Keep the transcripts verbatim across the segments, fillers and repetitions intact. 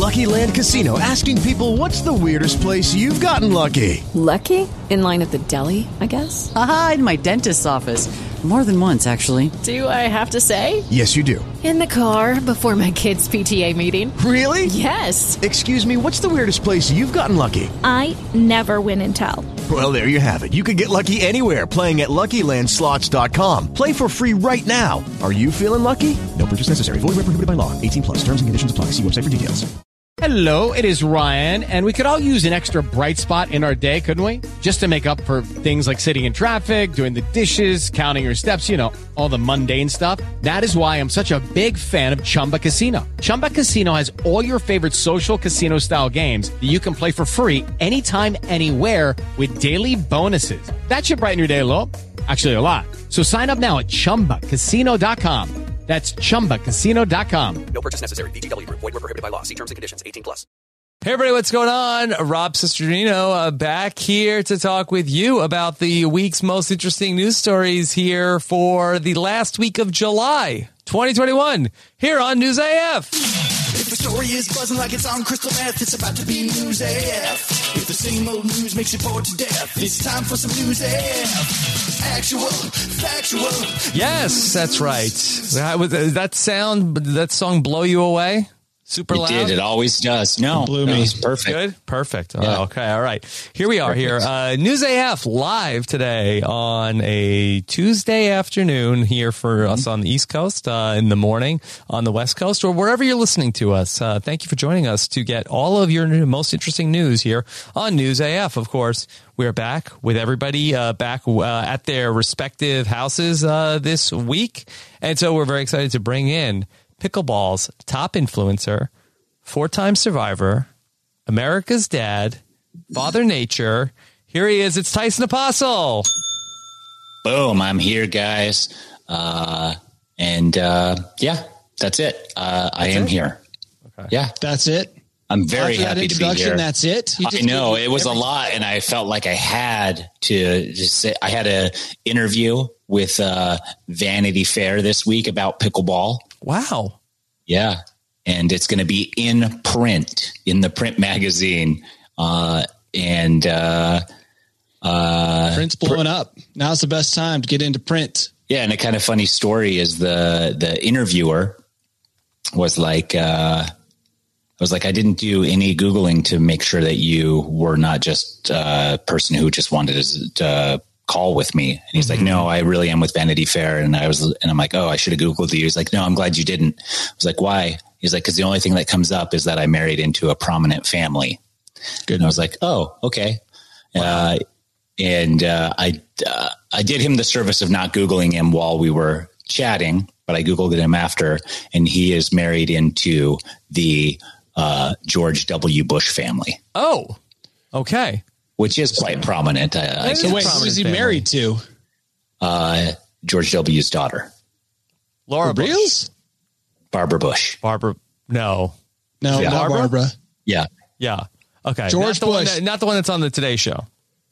Lucky Land Casino, asking people, what's the weirdest place you've gotten lucky? Lucky? In line at the deli, I guess? Aha, in my dentist's office. More than once, actually. Do I have to say? Yes, you do. In the car before my kids' P T A meeting. Really? Yes. Excuse me, what's the weirdest place you've gotten lucky? I never win and tell. Well, there you have it. You can get lucky anywhere, playing at Lucky Land Slots dot com. Play for free right now. Are you feeling lucky? No purchase necessary. Void where prohibited by law. eighteen plus. Terms and conditions apply. See website for details. Hello, it is Ryan, and we could all use an extra bright spot in our day, couldn't we? Just to make up for things like sitting in traffic, doing the dishes, counting your steps, you know, all the mundane stuff. That is why I'm such a big fan of Chumba Casino. Chumba Casino has all your favorite social casino-style games that you can play for free anytime, anywhere with daily bonuses. That should brighten your day a little. Actually, a lot. So sign up now at chumba casino dot com. That's chumba casino dot com. No purchase necessary. V G W Group. Void where prohibited by law. See terms and conditions. eighteen plus. Hey, everybody, what's going on? Rob Cesternino uh, back here to talk with you about the week's most interesting news stories here for the last week of July twenty twenty-one here on News A F. If the story is buzzing like it's on crystal meth, it's about to be News A F. If the same old news makes you bored to death, it's time for some News A F. Actual, factual. Yes, that's right. That, was, uh, that sound, did that song blow you away? Super it loud? It did. It always does. No, it blew no, me. It's perfect. Good? Perfect. Yeah. Oh, okay. All right. Here we are perfect. here. Uh, News A F live today on a Tuesday afternoon here for mm-hmm. us on the East Coast, uh, in the morning on the West Coast, or wherever you're listening to us. Uh, thank you for joining us to get all of your most interesting news here on News A F. Of course, we're back with everybody uh, back uh, at their respective houses uh, this week. And so we're very excited to bring in pickleball's top influencer, four-time survivor, America's dad, Father Nature. Here he is. It's Tyson Apostle. Boom. I'm here, guys. Uh, and uh, yeah, that's it. Uh, that's I am it? here. Okay. Yeah. That's it. I'm very After happy that to be here. That's it. I know it was everything. a lot, and I felt like I had to just say I had an interview with uh, Vanity Fair this week about pickleball. Wow. Yeah. And it's going to be in print, in the print magazine. Uh, and uh, uh, print's blowing pr- up. Now's the best time to get into print. Yeah. And a kind of funny story is the, the interviewer was like, uh, I was like, I didn't do any Googling to make sure that you were not just a person who just wanted to, to call with me. And he's mm-hmm. like, no, I really am with Vanity Fair. And I was, and I'm like, oh, I should have Googled you. He's like, no, I'm glad you didn't. I was like, why? He's like, cause the only thing that comes up is that I married into a prominent family. Good. And I was like, oh, okay. Wow. Uh, and, uh, I, uh, I did him the service of not Googling him while we were chatting, but I Googled him after, and he is married into the, uh, George W. Bush family. Oh, okay. Which is quite prominent. I, I so wait, who is he family. married to? Uh, George W.'s daughter. Laura Bush. Reals? Barbara Bush. Barbara. No. No, yeah. not Barbara? Barbara. Yeah. Yeah. Okay. George not the Bush. One that, not the one that's on the Today Show.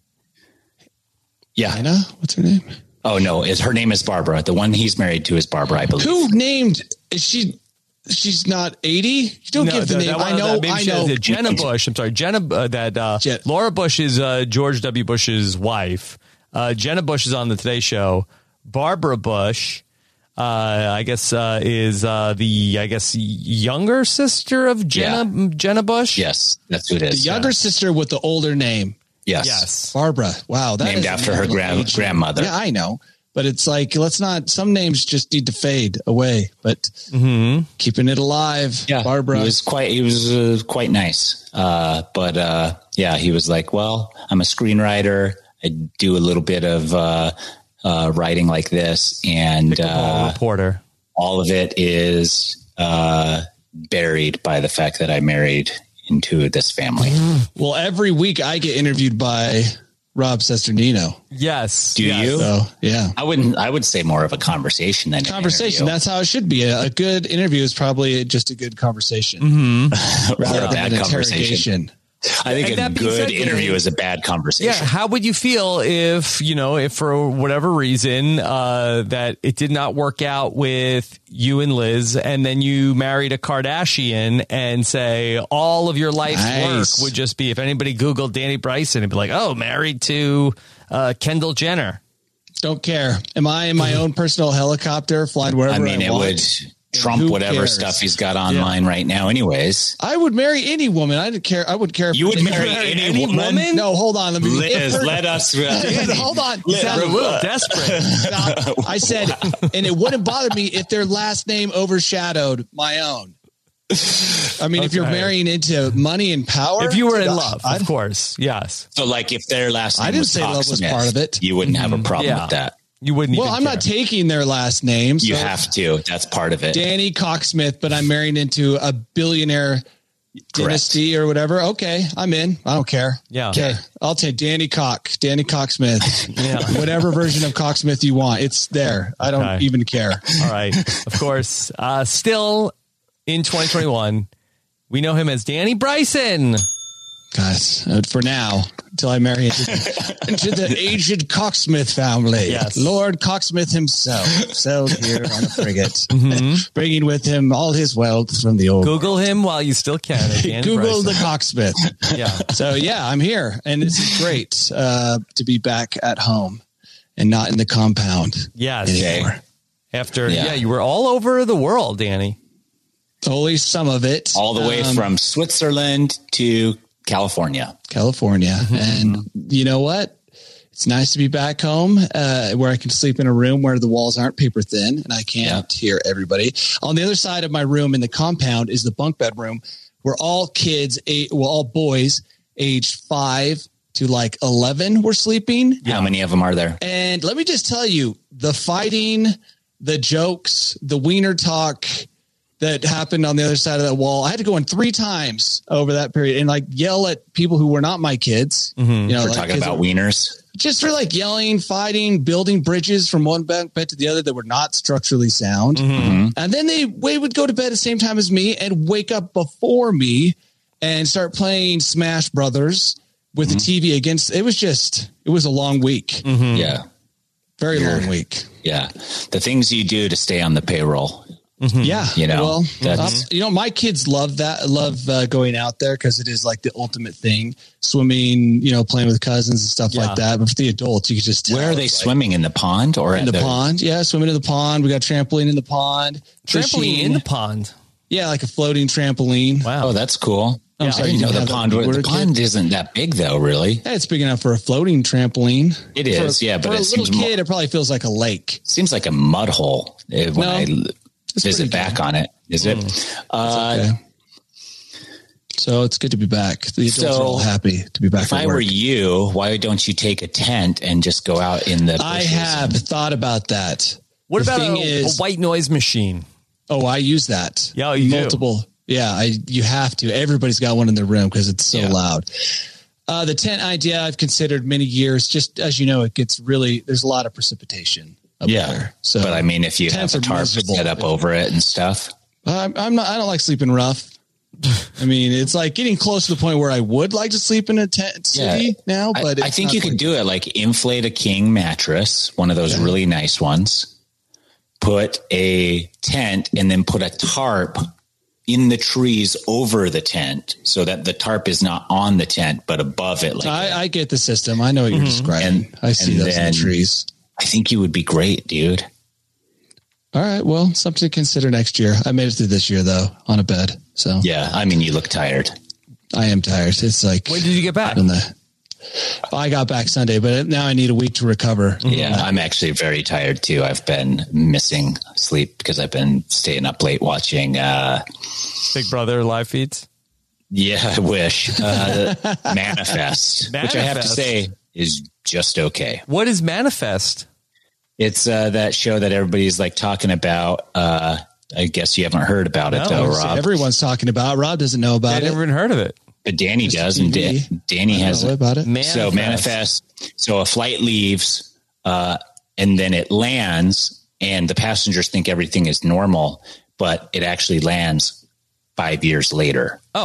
Yeah. Anna? What's her name? Oh, no. Is her name is Barbara. The one he's married to is Barbara, I believe. Who named, is she... She's not eighty. You don't no, give the, the name. I know. That, I know. Has, Jenna Bush. I'm sorry, Jenna. Uh, that uh, Jen- Laura Bush is uh, George W. Bush's wife. Uh, Jenna Bush is on the Today Show. Barbara Bush, uh, I guess, uh, is uh, the I guess younger sister of Jenna yeah. Jenna Bush. Yes, that's who it is. The younger yeah. sister with the older name. Yes. Yes. Barbara. Wow. That named after her gra- grandmother. Yeah, I know. But it's like, let's not, some names just need to fade away, but mm-hmm. keeping it alive. Yeah. Barbara. He was quite, he was uh, quite nice. Uh, but, uh, yeah, he was like, well, I'm a screenwriter. I do a little bit of, uh, uh, writing like this, and, uh, reporter. All of it is, uh, buried by the fact that I married into this family. Well, every week I get interviewed by Rob Cesternino. Yes. Do yes. you? So, yeah. I wouldn't, I would say more of a conversation than conversation. That's how it should be. A, a good interview is probably just a good conversation. Mm-hmm. Rather or a than bad an conversation. interrogation. I think And a that being good said, interview Danny, is a bad conversation. Yeah, how would you feel if, you know, if for whatever reason uh, that it did not work out with you and Liz, and then you married a Kardashian, and say all of your life's Nice. work would just be, if anybody Googled Danny Bryson, it'd be like, oh, married to uh, Kendall Jenner. Don't care. Am I in my own personal helicopter flying wherever I mean, I it want? would trump Who whatever cares? stuff he's got online right now anyways. I would marry any woman. I didn't care. I would care. if You would they- marry any Any woman? woman? No, hold on. Let me. Liz, if her- let us- uh, hold on. Liz, Sound we're a little desperate. Stop. I said, and it wouldn't bother me if their last name overshadowed my own. I mean, if you're Okay. marrying into money and power, If you were in I- love, I'd- of course. Yes. So like if their last name I didn't was say love was Cocksmith, part of it. you wouldn't have a problem Yeah. with that. You wouldn't Well, even I'm care. not taking their last name. You so have to. That's part of it. Danny Cocksmith, but I'm marrying into a billionaire dynasty or whatever. Okay, I'm in. I don't care. Yeah. Okay. I'll take Danny Cock, Danny Cocksmith. Yeah. Whatever version of Cocksmith you want. It's there. I don't Okay. even care. All right. Of course. Uh, still in twenty twenty-one, we know him as Danny Bryson. Guys, uh, for now, until I marry into, into the aged Cocksmith family. Yes. Lord Cocksmith himself sailed here on a frigate, Mm-hmm. bringing with him all his wealth from the old. Google him while you still can. at Danny Google Bryson. the Cocksmith. Yeah. So yeah, I'm here, and this is great uh, to be back at home and not in the compound Yes. anymore. After, yeah. Yeah. you were all over the world, Danny. Only some of it, All the way Um, from Switzerland to California. California. And you know what? It's nice to be back home uh, where I can sleep in a room where the walls aren't paper thin and I can't hear everybody. On the other side of my room in the compound is the bunk bed room where all kids, eight, well, all boys aged five to like eleven were sleeping. How many of them are there? And let me just tell you, the fighting, the jokes, the wiener talk that happened on the other side of that wall. I had to go in three times over that period and like yell at people who were not my kids. You know, We're like, talking 'cause about wieners. just for like yelling, fighting, building bridges from one bunk bed to the other that were not structurally sound. And then they, they would go to bed at the same time as me and wake up before me and start playing Smash Brothers with the T V against. It was just, it was a long week. Yeah. Very You're- long week. Yeah. The things you do to stay on the payroll. Yeah. You know, well, that's- um, you know, my kids love that. Love uh, going out there because it is like the ultimate thing. Swimming, you know, playing with cousins and stuff Yeah. like that. But for the adults, you could just tell Where are they it's like- swimming? In the pond or in at the, pond? Yeah, swimming in the pond. We got trampoline in the pond. Trampoline Fishing. in the pond. Yeah, like a floating trampoline. Wow. Oh, that's cool. I'm Yeah, sorry, I didn't you know didn't the have pond. that when you The were a pond kid? isn't that big, though. Really, Yeah, it's big enough for a floating trampoline. it is. For, yeah, but for it a little seems more, kid, it probably feels like a lake. seems like a mud hole eh, when No, I l- it's visit pretty back good. on it. Is it? Uh, Okay. So it's good to be back. The adults So, are all happy to be back. If at I work. were you, why don't you take a tent and just go out in the bushes? I have thought about that. What The about thing a, is- a white noise machine? Oh, I use that. Yeah, you do. multiple. Yeah, I you have to. Everybody's got one in their room because it's so Yeah. loud. Uh, the tent idea I've considered many years. Just as you know, it gets really there's a lot of precipitation up Yeah. there. So, But I mean, if you have tents a are tarp miserable. set up over it and stuff. I'm, I'm not. I don't like sleeping rough. I mean, it's like getting close to the point where I would like to sleep in a tent city Yeah. now. But I, I it's think not you quite- could do it like inflate a king mattress, one of those really nice ones. Put a tent and then put a tarp in the trees over the tent so that the tarp is not on the tent but above it. Like that. I, I get the system. I know what you're describing. And- I see and those in then- the trees. I think you would be great, dude. All right. Well, something to consider next year. I made it through this year though on a bed. So Yeah, I mean, you look tired. I am tired. It's like When did you get back? in the, I got back Sunday, but now I need a week to recover. Yeah, I'm actually very tired too. I've been missing sleep because I've been staying up late watching. Uh, Big Brother live feeds? yeah, I wish uh, Manifest, which I have to Manifest. say is just okay. What is Manifest? It's uh, that show that everybody's like talking about. Uh, I guess you haven't heard about it No, though, So Rob. everyone's talking about. Rob doesn't know I about it. never even heard of it. But Danny Just does, and T V. Da- Danny I don't has know about it. Manifest. So manifest. So a flight leaves, uh, and then it lands, and the passengers think everything is normal, but it actually lands five years later. Oh,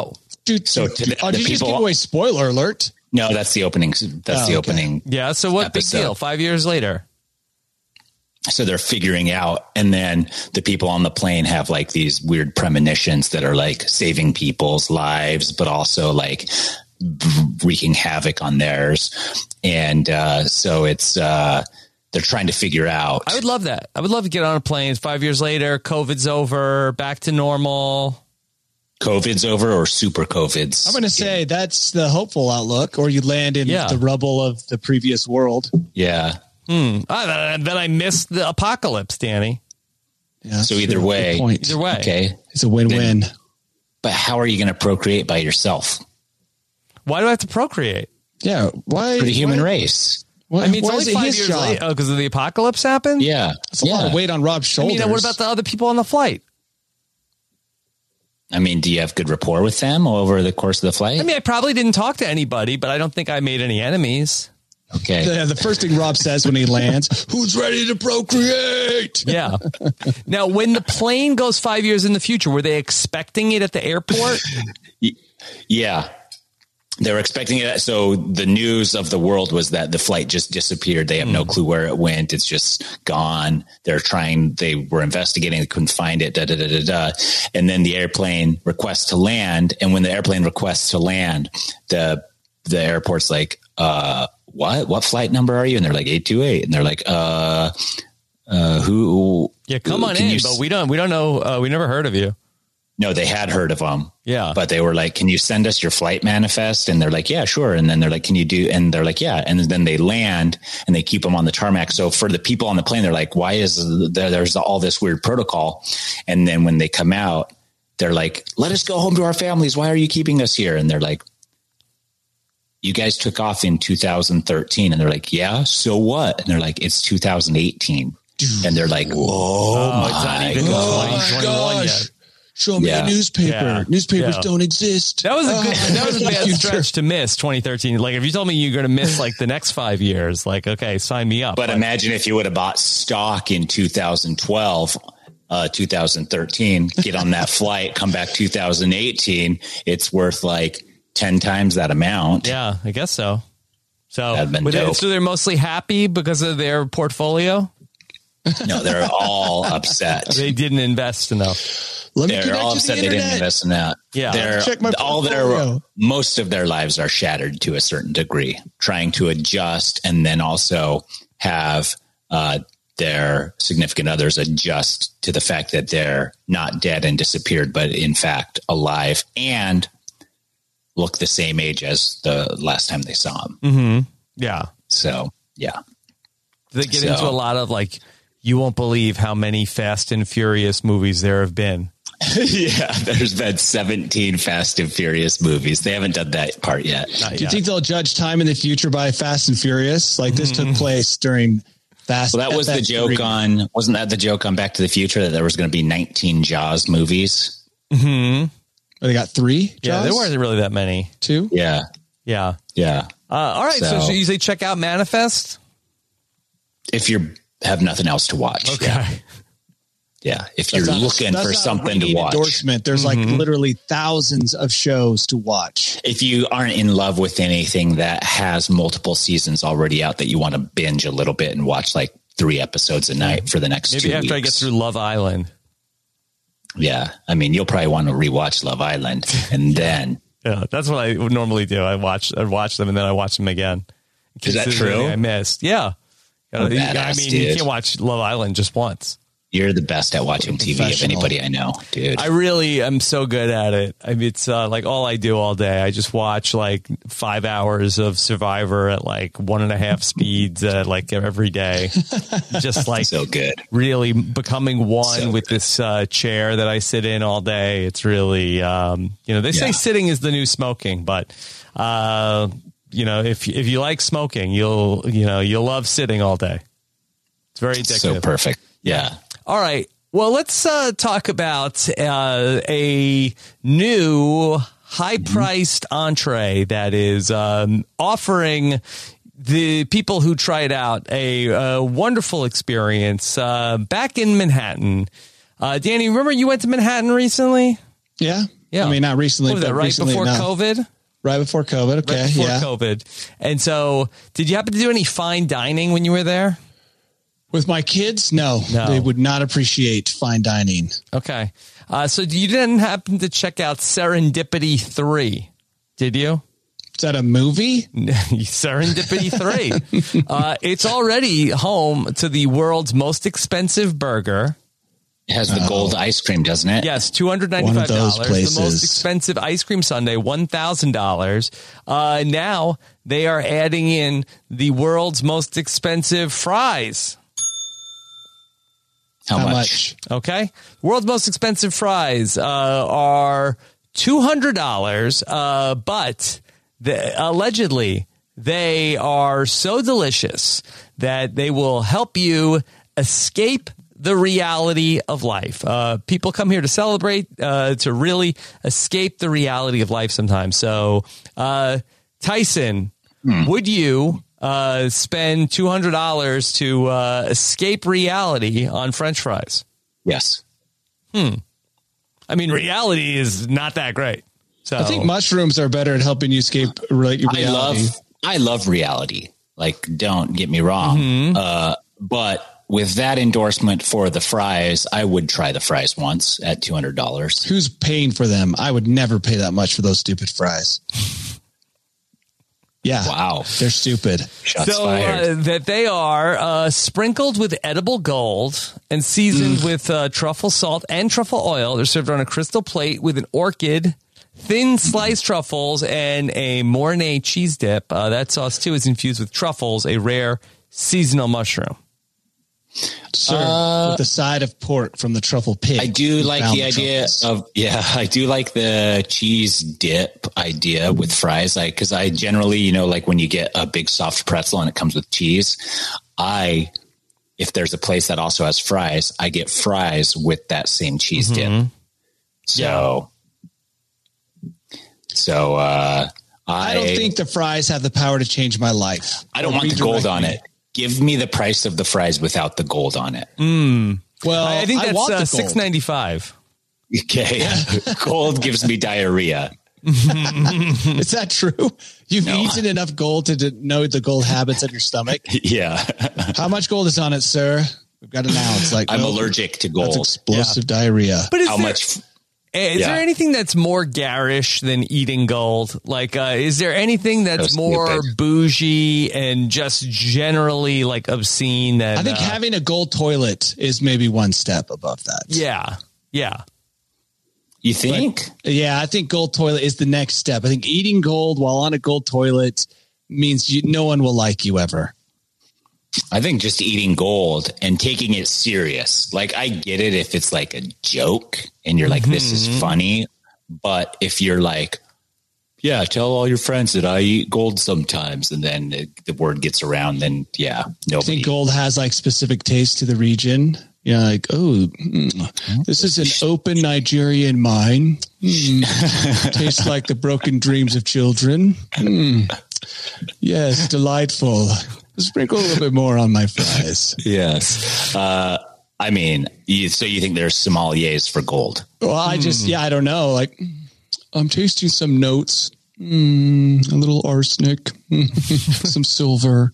Dude, So to the, oh, the did you just people, give away spoiler alert? no, that's the opening. That's Oh, the okay. opening. Yeah. So what big Episode. deal? Five years later. So they're figuring out, and then the people on the plane have like these weird premonitions that are like saving people's lives, but also like wreaking havoc on theirs. And uh, so it's uh, they're trying to figure out. I would love that. I would love to get on a plane. Five years later, COVID's over, back to normal. COVID's over or super COVID's. I'm going to say that's the hopeful outlook, or you land in Yeah. the rubble of the previous world. Yeah. Hmm. Ah, then I missed the apocalypse, Danny. Yeah, So either way, Good point. Either way. okay. It's a win-win. But how are you going to procreate by yourself Why do I have to procreate? Yeah. Why? for the human why, race? Why, I mean, it's why only is it five his years job? later. Oh, because of the apocalypse happened? Yeah. That's a yeah. lot of weight on Rob's I shoulders. mean, what about the other people on the flight? I mean, do you have good rapport with them over the course of the flight? I mean, I probably didn't talk to anybody, but I don't think I made any enemies. okay. the, the first thing Rob says when he lands, who's ready to procreate? Yeah. Now, when the plane goes five years in the future, were they expecting it at the airport? Yeah. They were expecting it. So the news of the world was that the flight just disappeared. They have no clue where it went. It's just gone. They're trying, they were investigating. They couldn't find it. Da, da, da, da, da. And then the airplane requests to land. And when the airplane requests to land, the, the airport's like, uh, what, what flight number are you? And they're like eight two eight. And they're like, uh, uh, who, Yeah, come on can in, you but s- we don't, we don't know. Uh, we never heard of you. No, they had heard of them. Yeah. But they were like, can you send us your flight manifest? And they're like, yeah, sure. And then they're like, can you do, and they're like, yeah. And then they land and they keep them on the tarmac. So for the people on the plane, they're like, why is there, there's all this weird protocol? And then when they come out, they're like, let us go home to our families. Why are you keeping us here? And they're like, you guys took off in two thousand thirteen. And they're like, yeah, so what? And they're like, it's two thousand eighteen. And they're like, whoa, Oh, it's not my even God. twenty twenty-one yet. Show me Yeah. a newspaper. Yeah. Newspapers Yeah. don't exist. That was a good, Oh, that was a bad future. stretch to miss twenty thirteen. Like if you told me you're going to miss like the next five years, like, okay, sign me up. But imagine if you would have bought stock in two thousand twelve, uh, two thousand thirteen, get on that flight, come back two thousand eighteen, it's worth like ten times that amount. Yeah, I guess so. So, That'd been but they- dope. so they're mostly happy because of their portfolio. No, they're all upset. They didn't invest enough. Let me They're connect all to the upset they didn't internet. invest in that. Yeah. They're, Check my all their, portfolio. most of their lives are shattered to a certain degree, trying to adjust and then also have uh, their significant others adjust to the fact that they're not dead and disappeared, but in fact alive and look the same age as the last time they saw them. Mm-hmm. Yeah. So, yeah. They get So- into a lot of like, you won't believe how many Fast and Furious movies there have been. Yeah, there's been seventeen Fast and Furious movies. They haven't done that part yet. Not Do you yet. think they'll judge time in the future by Fast and Furious? Like this took place during Fast. Well, that was the F F three. joke on, wasn't that the joke on Back to the Future that there was going to be nineteen Jaws movies? Mm-hmm. Oh, they got three. Yeah, there Jaws? weren't really that many. two. Yeah. Yeah. Yeah. Uh, all right. So, So- so you say check out Manifest. If you have nothing else to watch. Okay. Yeah. Yeah. If you're That's not- looking that's for not a something to ringing watch. Endorsement. There's like literally thousands of shows to watch. If you aren't in love with anything that has multiple seasons already out that you want to binge a little bit and watch like three episodes a night for the next Maybe two after weeks. I get through Love Island. Yeah. I mean, you'll probably want to rewatch Love Island and then. Yeah, that's what I would normally do. I watch, I watch them and then I watch them again. Is that Considering true? I missed. Yeah. Oh, You- I badass, mean, you dude. can't watch Love Island just once. You're the best at watching T V of Professional. anybody I know, dude. I really am so good at it. I mean, it's uh, like all I do all day. I just watch like five hours of Survivor at like one and a half speeds, uh, like every day. Just like so good. really becoming one So with this uh, chair that I sit in all day. It's really, um, you know, they say Yeah. sitting is the new smoking, but, uh, you know, if, if you like smoking, you'll, you know, you'll love sitting all day. It's very addictive. So perfect. Yeah. All right. Well, let's uh, talk about uh, a new high-priced entree that is um, offering the people who try it out a, a wonderful experience uh, back in Manhattan. Uh, Danny, remember you went to Manhattan recently? Yeah. Yeah. Yeah. I mean, not recently, What was but that, right recently, before no. COVID? Right before COVID. Okay. Right before yeah. COVID. And so, did you happen to do any fine dining when you were there? With my kids, no, No. they would not appreciate fine dining. Okay. Uh, so you didn't happen to check out Serendipity three, did you? Is that a movie? Serendipity three. uh, it's already home to the world's most expensive burger. It has the gold ice cream, doesn't it? Yes, two hundred ninety-five dollars. One of those places. The most expensive ice cream sundae, one thousand dollars. Uh, now they are adding in the world's most expensive fries. How, How much? much? Okay. World's most expensive fries uh, are two hundred dollars, uh, but the, allegedly they are so delicious that they will help you escape the reality of life. Uh, people come here to celebrate, uh, to really escape the reality of life sometimes. So, uh, Tyson, hmm. would you uh, spend two hundred dollars to uh, escape reality on French fries? Yes. Hmm. I mean, reality is not that great. So I think mushrooms are better at helping you escape reality. I love, I love reality. Like, don't get me wrong. Mm-hmm. Uh, but with that endorsement for the fries, I would try the fries once at two hundred dollars. Who's paying for them? I would never pay that much for those stupid fries. Yeah. Wow. They're stupid. Shots so fired. Uh, that they are uh, sprinkled with edible gold and seasoned mm. with uh, truffle salt and truffle oil. They're served on a crystal plate with an orchid, thin sliced truffles, and a Mornay cheese dip. Uh, that sauce, too, is infused with truffles, a rare seasonal mushroom. Served Uh, with the side of pork from the truffle pig. I do who like found the idea truffles. of, yeah, I do like the cheese dip idea with fries. Like, cause I generally, you know, like when you get a big soft pretzel and it comes with cheese, I, if there's a place that also has fries, I get fries with that same cheese Mm-hmm. dip. So, yeah. so, uh, I, I don't think the fries have the power to change my life. I don't Or want the gold redirect on me. it. Give me the price of the fries without the gold on it. Mm. Well, I think I that's want the uh, gold. six ninety-five. Okay. Gold gives me diarrhea. Is that true? You've No. eaten enough gold to d- know the gold habits of your stomach. Yeah. How much gold is on it, sir? We've got it now. It's like I'm oh, allergic to gold. That's explosive diarrhea. But is How there, much? is yeah. there anything that's more garish than eating gold? Like, uh, is there anything that's So more stupid. bougie and just generally like obscene? Than, I think uh, having a gold toilet is maybe one step above that. yeah, yeah. You think? Yeah, I think gold toilet is the next step. I think eating gold while on a gold toilet means you, no one will like you ever. I think just eating gold and taking it serious. Like, I get it if it's like a joke and you're like, Mm-hmm. this is funny. But if you're like, yeah, tell all your friends that I eat gold sometimes, and then it, the word gets around, then yeah, I nobody. think gold has like specific taste to the region. Yeah, like, oh, mm, this is an open Nigerian mine. Mm, tastes like the broken dreams of children. Mm, yes, delightful. Sprinkle a little bit more on my fries. Yes. Uh, I mean, you, so you think there's sommeliers for gold? Well, I just, yeah, I don't know. Like, I'm tasting some notes. Mm, a little arsenic, some silver.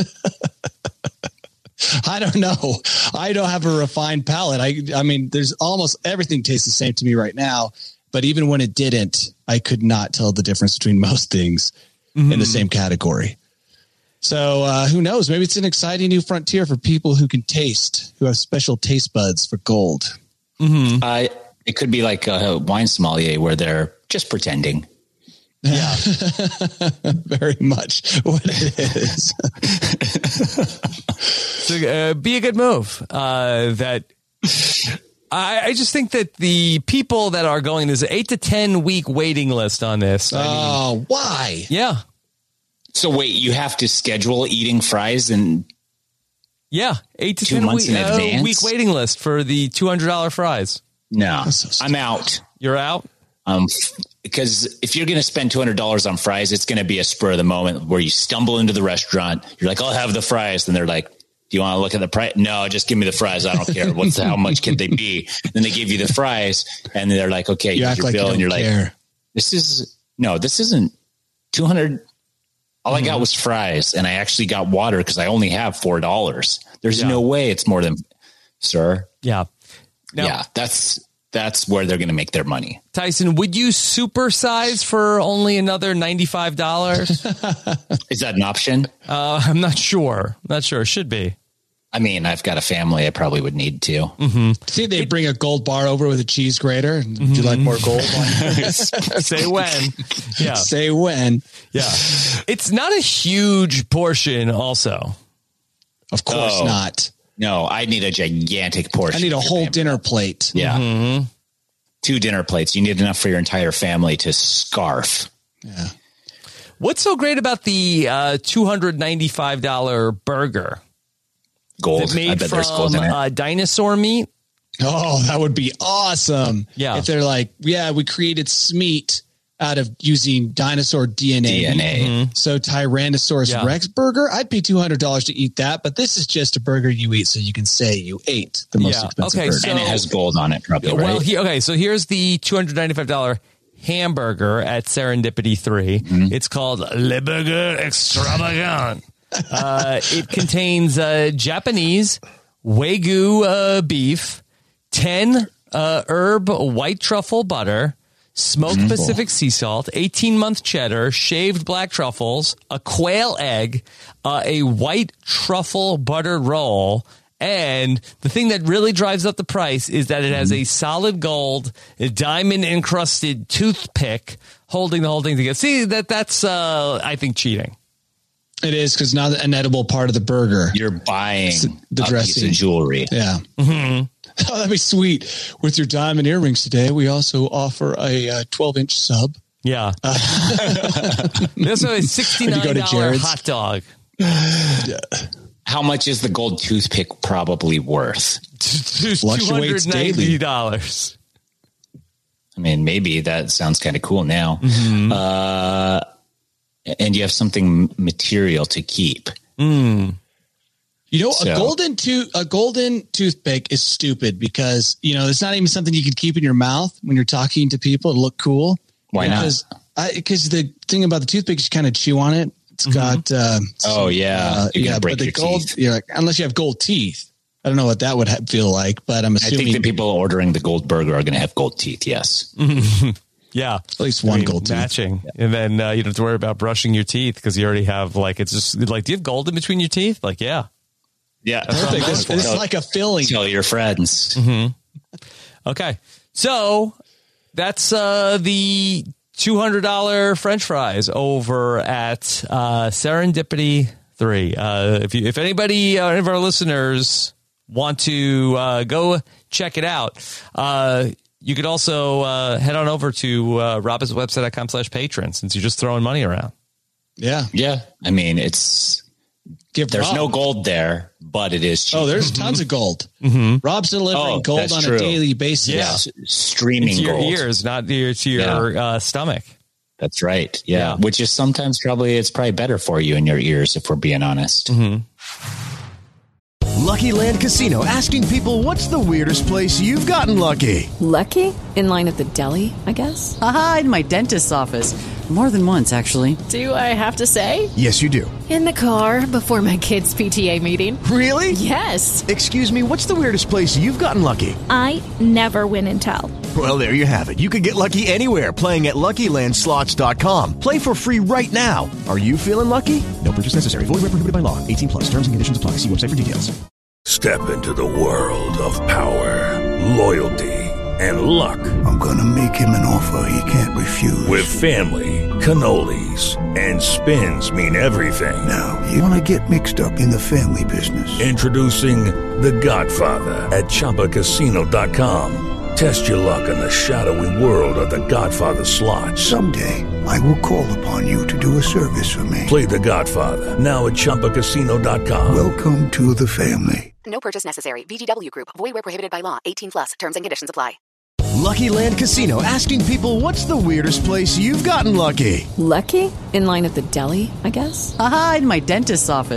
I don't know. I don't have a refined palate. I, I mean, there's almost everything tastes the same to me right now. But even when it didn't, I could not tell the difference between most things mm-hmm. in the same category. So uh, who knows? Maybe it's an exciting new frontier for people who can taste, who have special taste buds for gold. Mm-hmm. Uh, it could be like a wine sommelier where they're just pretending. Yeah, very much what it is. So, uh, be a good move. Uh, that I, I just think that the people that are going, there's an eight to ten week waiting list on this. I Oh, mean, why? yeah. So wait, you have to schedule eating fries and Yeah, eight to Two ten months week, in uh, advance? week waiting list for the two hundred dollars fries. no, so I'm out. You're out? Um, because if you're going to spend two hundred dollars on fries, it's going to be a spur of the moment where you stumble into the restaurant. You're like, I'll have the fries. And they're like, Do you want to look at the price? No, just give me the fries. I don't care. What's how much can they be? Then they give you the fries, and they're like, "Okay, You here's act your like bill," you and you're don't like, care. "This is no, this isn't two hundred." All Mm-hmm. I got was fries, and I actually got water because I only have four dollars. There's Yeah. no way it's more than, sir. Yeah. Now, yeah, that's that's where they're going to make their money. Tyson, would you supersize for only another ninety-five dollars? Is that an option? uh, I'm not sure. Not sure. It should be. I mean, I've got a family. I probably would need to. Mm-hmm. See, they bring a gold bar over with a cheese grater. Would you like more gold? Say when. Yeah. Say when. Yeah. It's not a huge portion also. Of course Oh. not. No, I need a gigantic portion. I need a of your whole family. dinner plate. Yeah. Mm-hmm. Two dinner plates. You need enough for your entire family to scarf. Yeah. What's so great about the uh, two hundred ninety-five dollars burger? Gold. That made I bet there's gold from in it. uh, dinosaur meat? Oh, that would be awesome. Yeah. If they're like, yeah, we created Smeat out of using dinosaur D N A. D N A. Mm-hmm. So Tyrannosaurus Yeah. Rex burger, I'd pay two hundred dollars to eat that, but this is just a burger you eat so you can say you ate the most Yeah. expensive Okay, burger. so- And it has gold on it, probably, right? Well, he, okay, so here's the two hundred ninety-five dollars hamburger at Serendipity three. Mm-hmm. It's called Le Burger Extravagant. uh, it contains uh, Japanese Wagyu uh, beef, ten uh, herb white truffle butter, smoked Mm-hmm. Pacific sea salt, eighteen month cheddar, shaved black truffles, a quail egg, uh, a white truffle buttered roll. And the thing that really drives up the price is that it has a solid gold, diamond encrusted toothpick holding the whole thing together. See, that that's, uh, I think, cheating. It is because not an edible part of the burger. You're buying the a dressing. piece of jewelry. Yeah. Mm-hmm. Oh, that'd be sweet. With your diamond earrings today, we also offer a uh, twelve inch sub. Yeah. There's a sixty-nine When you go to dollars Jared's. hot dog. How much is the gold toothpick probably worth? Fluctuates two hundred ninety dollars. I mean, maybe that sounds kind of cool now. Mm-hmm. Uh, and you have something material to keep. Mm. You know, So- a golden tooth, a golden toothpick is stupid because, you know, it's not even something you can keep in your mouth when you're talking to people to look cool. Why not? Because because the thing about the toothpick is you kind of chew on it. It's got, uh, Oh, yeah. uh, You're yeah, gonna break but the your gold, teeth. you're like, unless you have gold teeth. I don't know what that would ha- feel like, but I'm I assuming think the people ordering the gold burger are going to have gold teeth. Yes. Yeah. at least one I mean, gold tooth. matching. And then uh, you don't have to worry about brushing your teeth because you already have, like, it's just like, do you have gold in between your teeth? Like, yeah. Yeah. Perfect. This, this is Tell- like a filling. Tell your friends. Okay. So that's uh, the two hundred dollars French fries over at uh, Serendipity three. Uh, if you, if anybody, uh, any of our listeners want to uh, go check it out, uh, you could also uh, head on over to uh, robins website dot com slash patron since you're just throwing money around. Yeah. Yeah. I mean, it's, Give there's Rob- no gold there, but it is cheap. Oh, there's tons of gold. Rob's delivering Oh, gold that's on true. a daily basis. Yeah. S- streaming To your gold. ears, not to your, to your Yeah. uh, stomach. That's right. Yeah. Yeah. Which is sometimes probably, it's probably better for you in your ears if we're being honest. Lucky Land Casino, asking people, what's the weirdest place you've gotten lucky? Lucky? In line at the deli, I guess? Aha, in my dentist's office. More than once, actually. Do I have to say? Yes, you do. In the car before my kids' P T A meeting. Really? Yes. Excuse me, what's the weirdest place you've gotten lucky? I never win and tell. Well, there you have it. You can get lucky anywhere, playing at Lucky Land Slots dot com. Play for free right now. Are you feeling lucky? No purchase necessary. Void where prohibited by law. eighteen plus. Terms and conditions apply. See website for details. Step into the world of power, loyalty, and luck. I'm gonna make him an offer he can't refuse. With family, cannolis, and spins mean everything. Now, you wanna get mixed up in the family business. Introducing The Godfather at Chumba Casino dot com. Test your luck in the shadowy world of The Godfather slot. Someday, I will call upon you to do a service for me. Play The Godfather now at Chumba Casino dot com. Welcome to the family. No purchase necessary. V G W Group. Void where prohibited by law. eighteen plus. Terms and conditions apply. Lucky Land Casino, asking people, what's the weirdest place you've gotten lucky? Lucky? In line at the deli, I guess? Aha, in my dentist's office.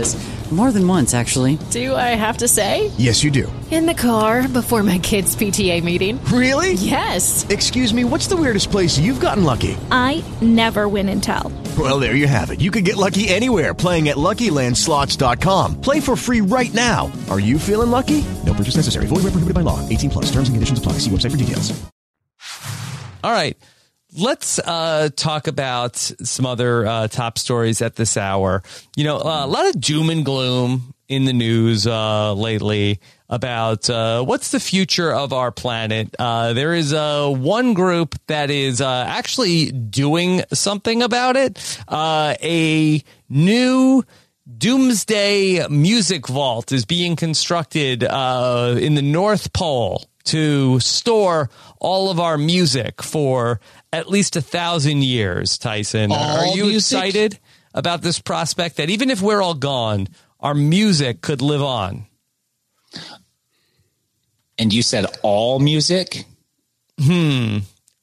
More than once, actually. Do I have to say? Yes, you do. In the car before my kids' P T A meeting. Really? Yes. Excuse me, what's the weirdest place you've gotten lucky? I never win and tell. Well, there you have it. You can get lucky anywhere, playing at Lucky Land Slots dot com. Play for free right now. Are you feeling lucky? No purchase necessary. Void where prohibited by law. eighteen plus. Terms and conditions apply. See website for details. All right. Let's uh, talk about some other uh, top stories at this hour. You know, uh, a lot of doom and gloom in the news uh, lately about uh, what's the future of our planet. Uh, there is uh, one group that is uh, actually doing something about it. Uh, a new doomsday music vault is being constructed uh, in the North Pole to store all of our music for at least a thousand years, Tyson. All Are you music? excited about this prospect that even if we're all gone, our music could live on? And you said all music? Hmm.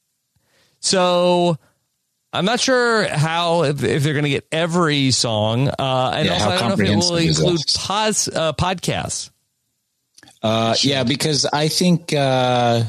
So I'm not sure how, if, if they're going to get every song. Uh, and Yeah, also, how I don't know if it will comprehensive is include this? pos, uh, podcasts. Uh, yeah, because I think, uh,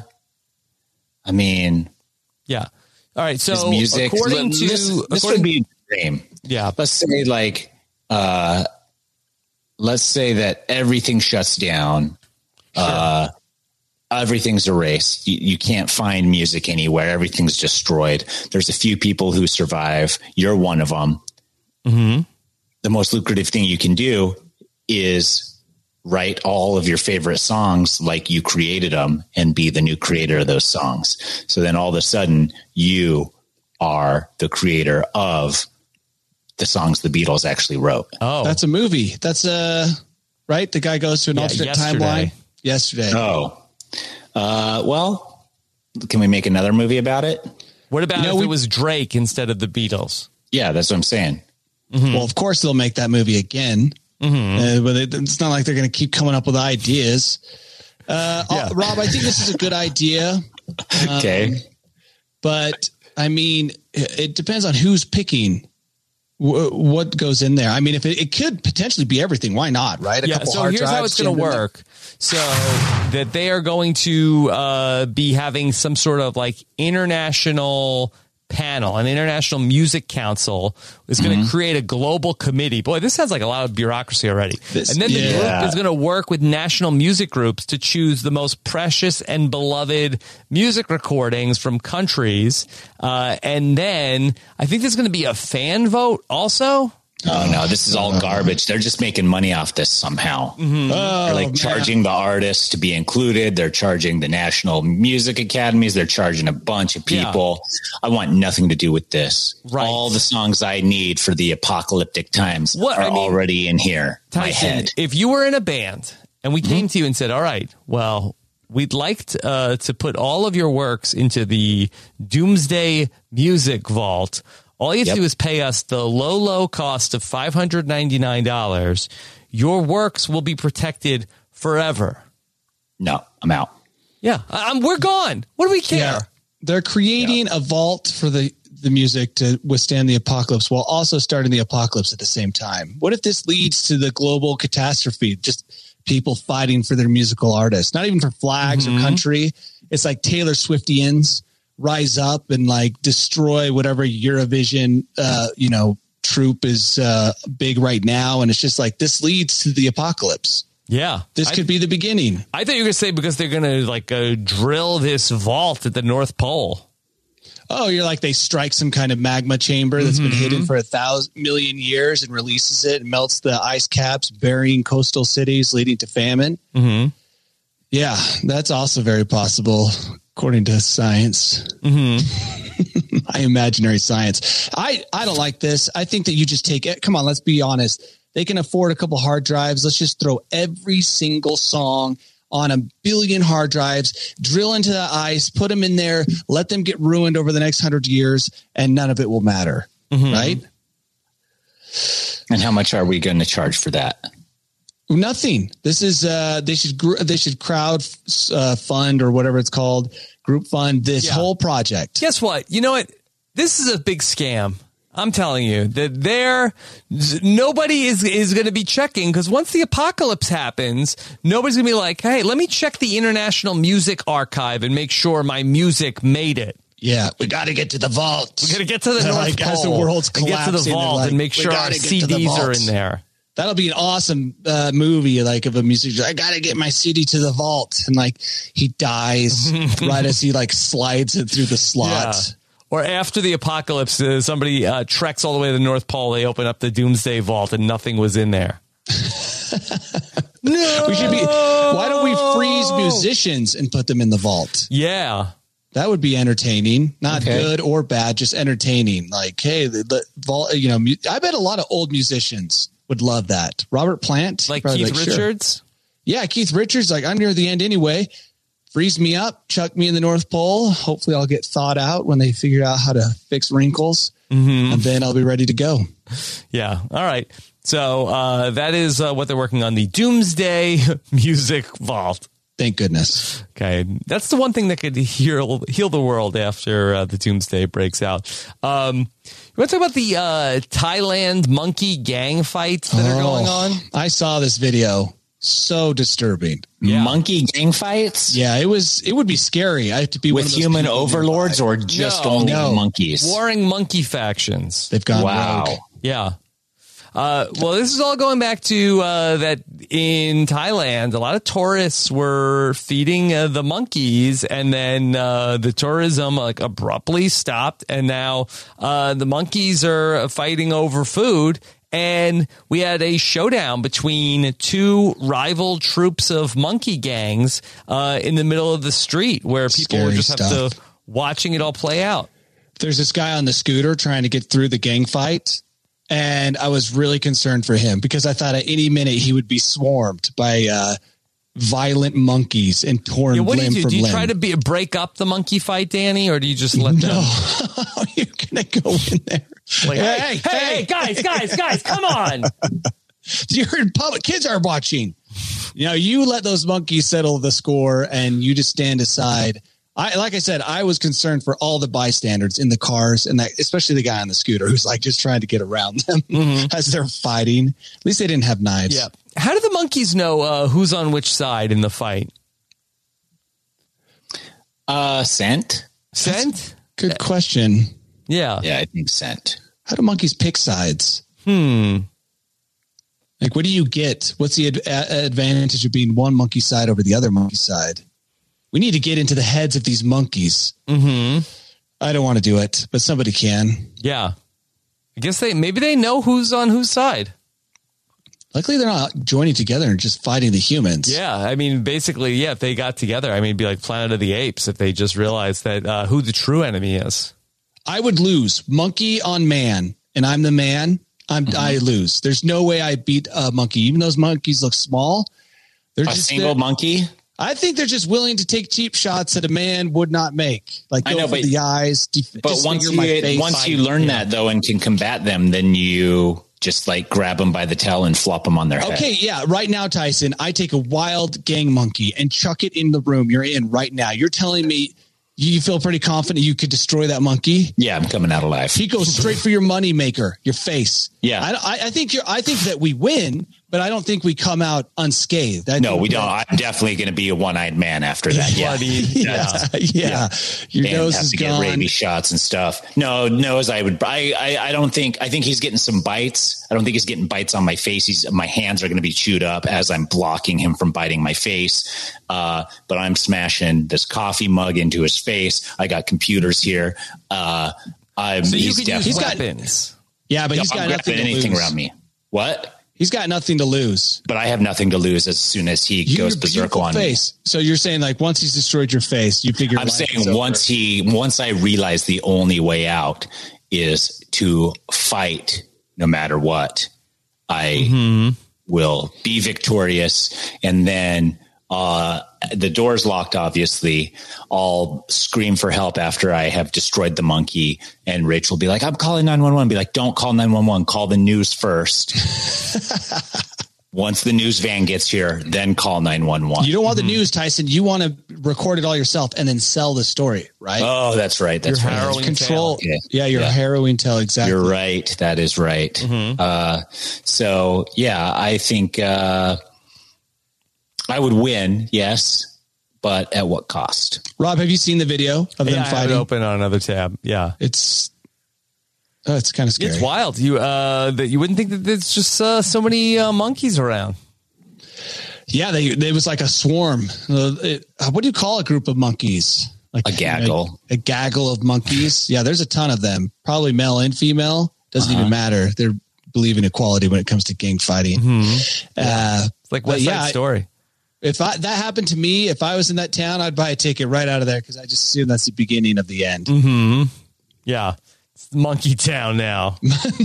I mean, Yeah. All right. So his music, according to, this, this according, would be a dream. yeah. Let's say like, uh, let's say that everything shuts down. Uh, everything's erased. You, you can't find music anywhere. Everything's destroyed. There's a few people who survive. You're one of them. Mm-hmm. The most lucrative thing you can do is write all of your favorite songs like you created them and be the new creator of those songs. So then all of a sudden you are the creator of the songs the Beatles actually wrote. Oh, That's a movie. That's uh right. The guy goes to an Yeah, alternate Yesterday. timeline. Yesterday. Oh, uh, well, can we make another movie about it? what about You know, if we- it was Drake instead of the Beatles? Yeah, that's what I'm saying. Well, of course they'll make that movie again. Uh, but it, it's not like they're going to keep coming up with ideas. Uh, uh, Rob, I think this is a good idea. Okay. Um, but I mean, it, it depends on who's picking w- what goes in there. I mean, if it, it could potentially be everything, why not? Right? A Yeah. couple So hard here's how drives it's going to jammed in there. work. So that they are going to uh, be having some sort of like international panel, an international music council is going to Mm-hmm. create a global committee. Boy, this sounds like a lot of bureaucracy already. This- and then the yeah. group is going to work with national music groups to choose the most precious and beloved music recordings from countries. Uh, and then I think there's going to be a fan vote also. Oh no, this is all garbage. They're just making money off this somehow. Mm-hmm. They're like man. charging the artists to be included. They're charging the National Music Academies. They're charging a bunch of Yeah. people. I want nothing to do with this. Right. All the songs I need for the apocalyptic times What- are I mean, already in here. My Tyson, head. if you were in a band and we Mm-hmm. came to you and said, all right, well, we'd like to, uh, to put all of your works into the Doomsday Music Vault. All you have Yep. to do is pay us the low, low cost of five hundred ninety-nine dollars. Your works will be protected forever. No, I'm out. Yeah, I, I'm, we're gone. What do we care? Yeah. They're creating a vault for the, the music to withstand the apocalypse while also starting the apocalypse at the same time. What if this leads to the global catastrophe? Just people fighting for their musical artists, not even for flags Mm-hmm. or country. It's like Taylor Swiftians rise up and like destroy whatever Eurovision, uh, you know, troop is uh, big right now. And it's just like, this leads to the apocalypse. Yeah. This I, could be the beginning. I thought you were going to say because they're going to like uh, drill this vault at the North Pole. Oh, you're like they strike some kind of magma chamber that's Mm-hmm. been hidden for a thousand million years and releases it and melts the ice caps, burying coastal cities, leading to famine. Mm-hmm. Yeah, that's also very possible, according to science. Mm-hmm. My imaginary science. I, I don't like this. I think that you just take it. Come on, let's be honest. They can afford a couple hard drives. Let's just throw every single song on a billion hard drives, drill into the ice, put them in there, let them get ruined over the next hundred years, and none of it will matter. Mm-hmm. Right? And how much are we going to charge for that? Nothing. This is uh, they should gr- they should crowd uh, fund or whatever it's called, group fund this Yeah. whole project. Guess what? You know what? This is a big scam. I'm telling you that there, nobody is, is going to be checking, because once the apocalypse happens, nobody's going to be like, hey, let me check the International Music Archive and make sure my music made it. Yeah, we got to get to the vault. We got to get to the North like, Pole. As the world's and get to the vault like, and make sure our C Ds are in there. That'll be an awesome uh, movie, like of a musician. I got to get my C D to the vault. And like he dies right as he like slides it through the slot. Yeah. Or after the apocalypse, uh, somebody uh, treks all the way to the North Pole. They open up the Doomsday Vault and nothing was in there. No, we should be. Why don't we freeze musicians and put them in the vault? Yeah, that would be entertaining. Not Okay. good or bad, just entertaining. Like, hey, the, the vault. You know, I bet a lot of old musicians would love that. Robert Plant, like probably Keith like, sure. Richards. Yeah, Keith Richards. Like, I'm near the end anyway. Freeze me up, chuck me in the North Pole. Hopefully, I'll get thawed out when they figure out how to fix wrinkles, mm-hmm. and then I'll be ready to go. Yeah. All right. So uh, that is uh, what they're working on, the Doomsday Music Vault. Thank goodness. Okay. That's the one thing that could heal heal the world after uh, the Doomsday breaks out. Um, you want to talk about the uh, Thailand monkey gang fights that oh, are going on? I saw this video. So disturbing. Yeah. Monkey gang fights? Yeah, it was. It would be scary. I have to be with one of those human people overlords nearby. or just No, only no. monkeys? Warring monkey factions. They've gone Wow. rogue. Yeah. Uh, well, this is all going back to uh, that in Thailand, a lot of tourists were feeding uh, the monkeys, and then uh, the tourism like abruptly stopped, and now uh, the monkeys are fighting over food. And we had a showdown between two rival troops of monkey gangs uh, in the middle of the street, where people Scary were just stuff. have to watching it all play out. There's this guy on the scooter trying to get through the gang fight. And I was really concerned for him because I thought at any minute he would be swarmed by uh, violent monkeys and torn Yeah, what do limb you do? from Do you limb. try to be, break up the monkey fight, Danny, or do you just let no, them? you're gonna go in there. Like, hey, hey, hey, hey, guys, guys, guys, come on! You're in public. Kids are watching. You know, you let those monkeys settle the score, and you just stand aside. I, like I said, I was concerned for all the bystanders in the cars, and that, especially the guy on the scooter who's like just trying to get around them Mm-hmm. as they're fighting. At least they didn't have knives. Yeah. How do the monkeys know uh, who's on which side in the fight? Uh, scent? Scent? Good question. Yeah. Yeah, I think scent. How do monkeys pick sides? Hmm. Like, what do you get? What's the ad- a- advantage of being one monkey side over the other monkey side? We need to get into the heads of these monkeys. Mm-hmm. I don't want to do it, but somebody can. Yeah. I guess they maybe they know who's on whose side. Luckily, they're not joining together and just fighting the humans. Yeah, I mean, basically, yeah, if they got together, I mean, it'd be like Planet of the Apes if they just realized that uh, who the true enemy is. I would lose monkey on man, and I'm the man. I'm Mm-hmm. I lose. There's no way I beat a monkey. Even those monkeys look small. They're A just single they're- monkey? I think they're just willing to take cheap shots that a man would not make, like I go know, for but- the eyes. Def- But once disfigure my you face. once you learn that though and can combat them, then you just like grab them by the tail and flop them on their head. Okay, yeah. Right now, Tyson, I take a wild gang monkey and chuck it in the room you're in right now. You're telling me you feel pretty confident you could destroy that monkey? Yeah, I'm coming out alive. He goes straight for your money maker, your face. Yeah. I, I, I think you're. I think that we win, but I don't think we come out unscathed. I No, think we that- don't. I'm definitely going to be a one-eyed man after that. Yeah, yeah, yeah. Your and nose have is to gone. get rabies shots and stuff. No, nose. I would. I, I. I don't think. I think he's getting some bites. I don't think he's getting bites on my face. He's. My hands are going to be chewed up as I'm blocking him from biting my face. Uh, but I'm smashing this coffee mug into his face. I got computers here. Uh, I'm. So you he's could definitely- use weapons. Yeah, but Yeah, he's I'm got grabbing nothing to anything lose. around me. What? He's got nothing to lose. But I have nothing to lose as soon as he Your goes berserk beautiful on face. So you're saying like once he's destroyed your face, you figure. I'm life is saying over. once he, once I realize the only way out is to fight no matter what, I Mm-hmm. will be victorious. And then, uh, the door's locked, obviously. I'll scream for help after I have destroyed the monkey. And Rachel will be like, I'm calling nine one one. Be like, don't call nine one one. Call the news first. Once the news van gets here, then call nine one one. You don't want the news, Tyson. You want to record it all yourself and then sell the story, right? Oh, that's right. That's Your right. harrowing Control. tale. Yeah. Yeah, your Yeah. harrowing tale. Exactly. You're right. That is right. Mm-hmm. Uh, so yeah, I think uh, I would win. Yes, but at what cost? Rob, have you seen the video of them Yeah, I have it fighting? open on another tab. Yeah. It's oh, it's kind of scary. It's wild. You uh, that you wouldn't think that there's just uh, so many uh, monkeys around. Yeah, they it was like a swarm. Uh, it, what do you call a group of monkeys? Like A gaggle. A, a gaggle of monkeys. Yeah, there's a ton of them. Probably male and female. Doesn't Uh-huh. even matter. They're believe in equality when it comes to gang fighting. Mm-hmm. Uh, It's like but West Side yeah, Story. If I, that happened to me, if I was in that town, I'd buy a ticket right out of there because I just assume that's the beginning of the end. Mm-hmm. Yeah. It's Monkey Town now.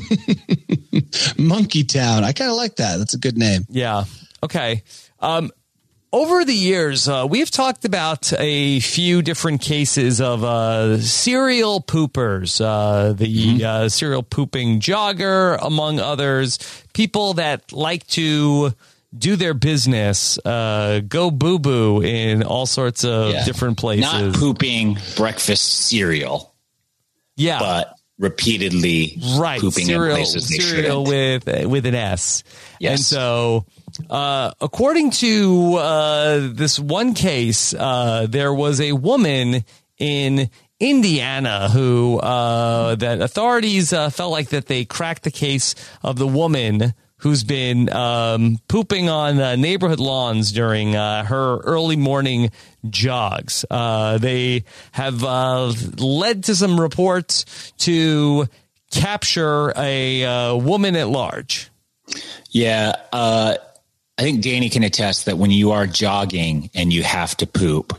Monkey Town. I kind of like that. That's a good name. Yeah. Okay. Um, over the years, uh, we've talked about a few different cases of uh, serial poopers, uh, the Mm-hmm. uh, serial pooping jogger, among others, people that like to do their business, uh, go boo-boo in all sorts of Yeah. different places. Not pooping breakfast cereal, yeah. but repeatedly right. pooping cereal, in places they cereal shouldn't. with, with an S. Yes. And so, uh, according to uh, this one case, uh, there was a woman in Indiana who uh, that authorities uh, felt like that they cracked the case of the woman who's been um, pooping on uh, neighborhood lawns during uh, her early morning jogs. Uh, they have uh, led to some reports to capture a uh, woman at large. Yeah, uh, I think Danny can attest that when you are jogging and you have to poop,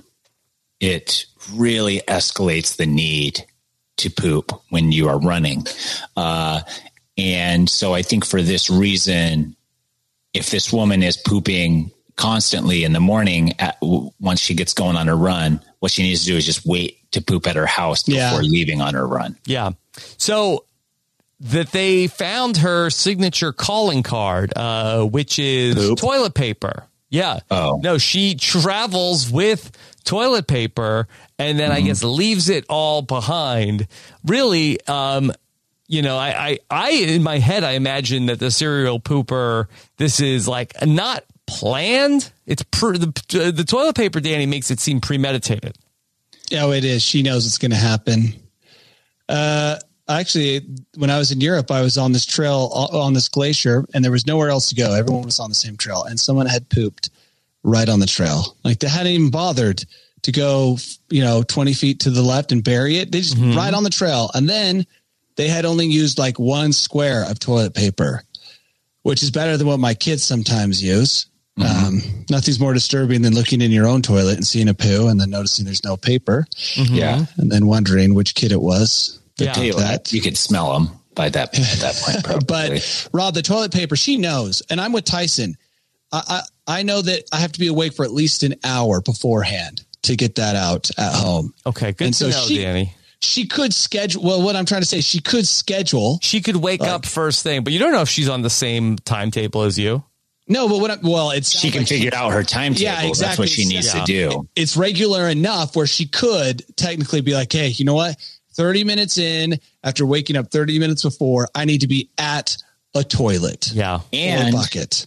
it really escalates the need to poop when you are running. Uh, and so I think for this reason, if this woman is pooping constantly in the morning, at, once she gets going on her run, what she needs to do is just wait to poop at her house before Yeah. leaving on her run. Yeah. So that they found her signature calling card, uh, which is Poop? toilet paper. Yeah. Oh. No, she travels with toilet paper and then I guess leaves it all behind. Really, um, you know, I, I, I, in my head, I imagine that the serial pooper, this is like not planned. It's pre- the, the toilet paper, Danny, makes it seem premeditated. Oh, it is. She knows it's going to happen. Uh, actually, when I was in Europe, I was on this trail on this glacier and there was nowhere else to go. Everyone was on the same trail and someone had pooped right on the trail. Like they hadn't even bothered to go, you know, twenty feet to the left and bury it. They just Mm-hmm. right on the trail. And then they had only used like one square of toilet paper, which is better than what my kids sometimes use. Mm-hmm. Um, nothing's more disturbing than looking in your own toilet and seeing a poo and then noticing there's no paper. Mm-hmm. Yeah. And then wondering which kid it was that Yeah. did You, that. you could smell them by that, at that point, probably. But Rob, the toilet paper, she knows. And I'm with Tyson. I, I, I know that I have to be awake for at least an hour beforehand to get that out at home. Okay. Good And to so know, she- Danny. She could schedule. Well, what I'm trying to say, she could schedule. She could wake Like- up first thing, but you don't know if she's on the same timetable as you. No, but what? I, well, it's She can figure out her timetable. Yeah, That's exactly. what she needs Yeah. to do. It's regular enough where she could technically be like, hey, you know what? thirty minutes in, after waking up thirty minutes before, I need to be at a toilet. Yeah. Or a And bucket.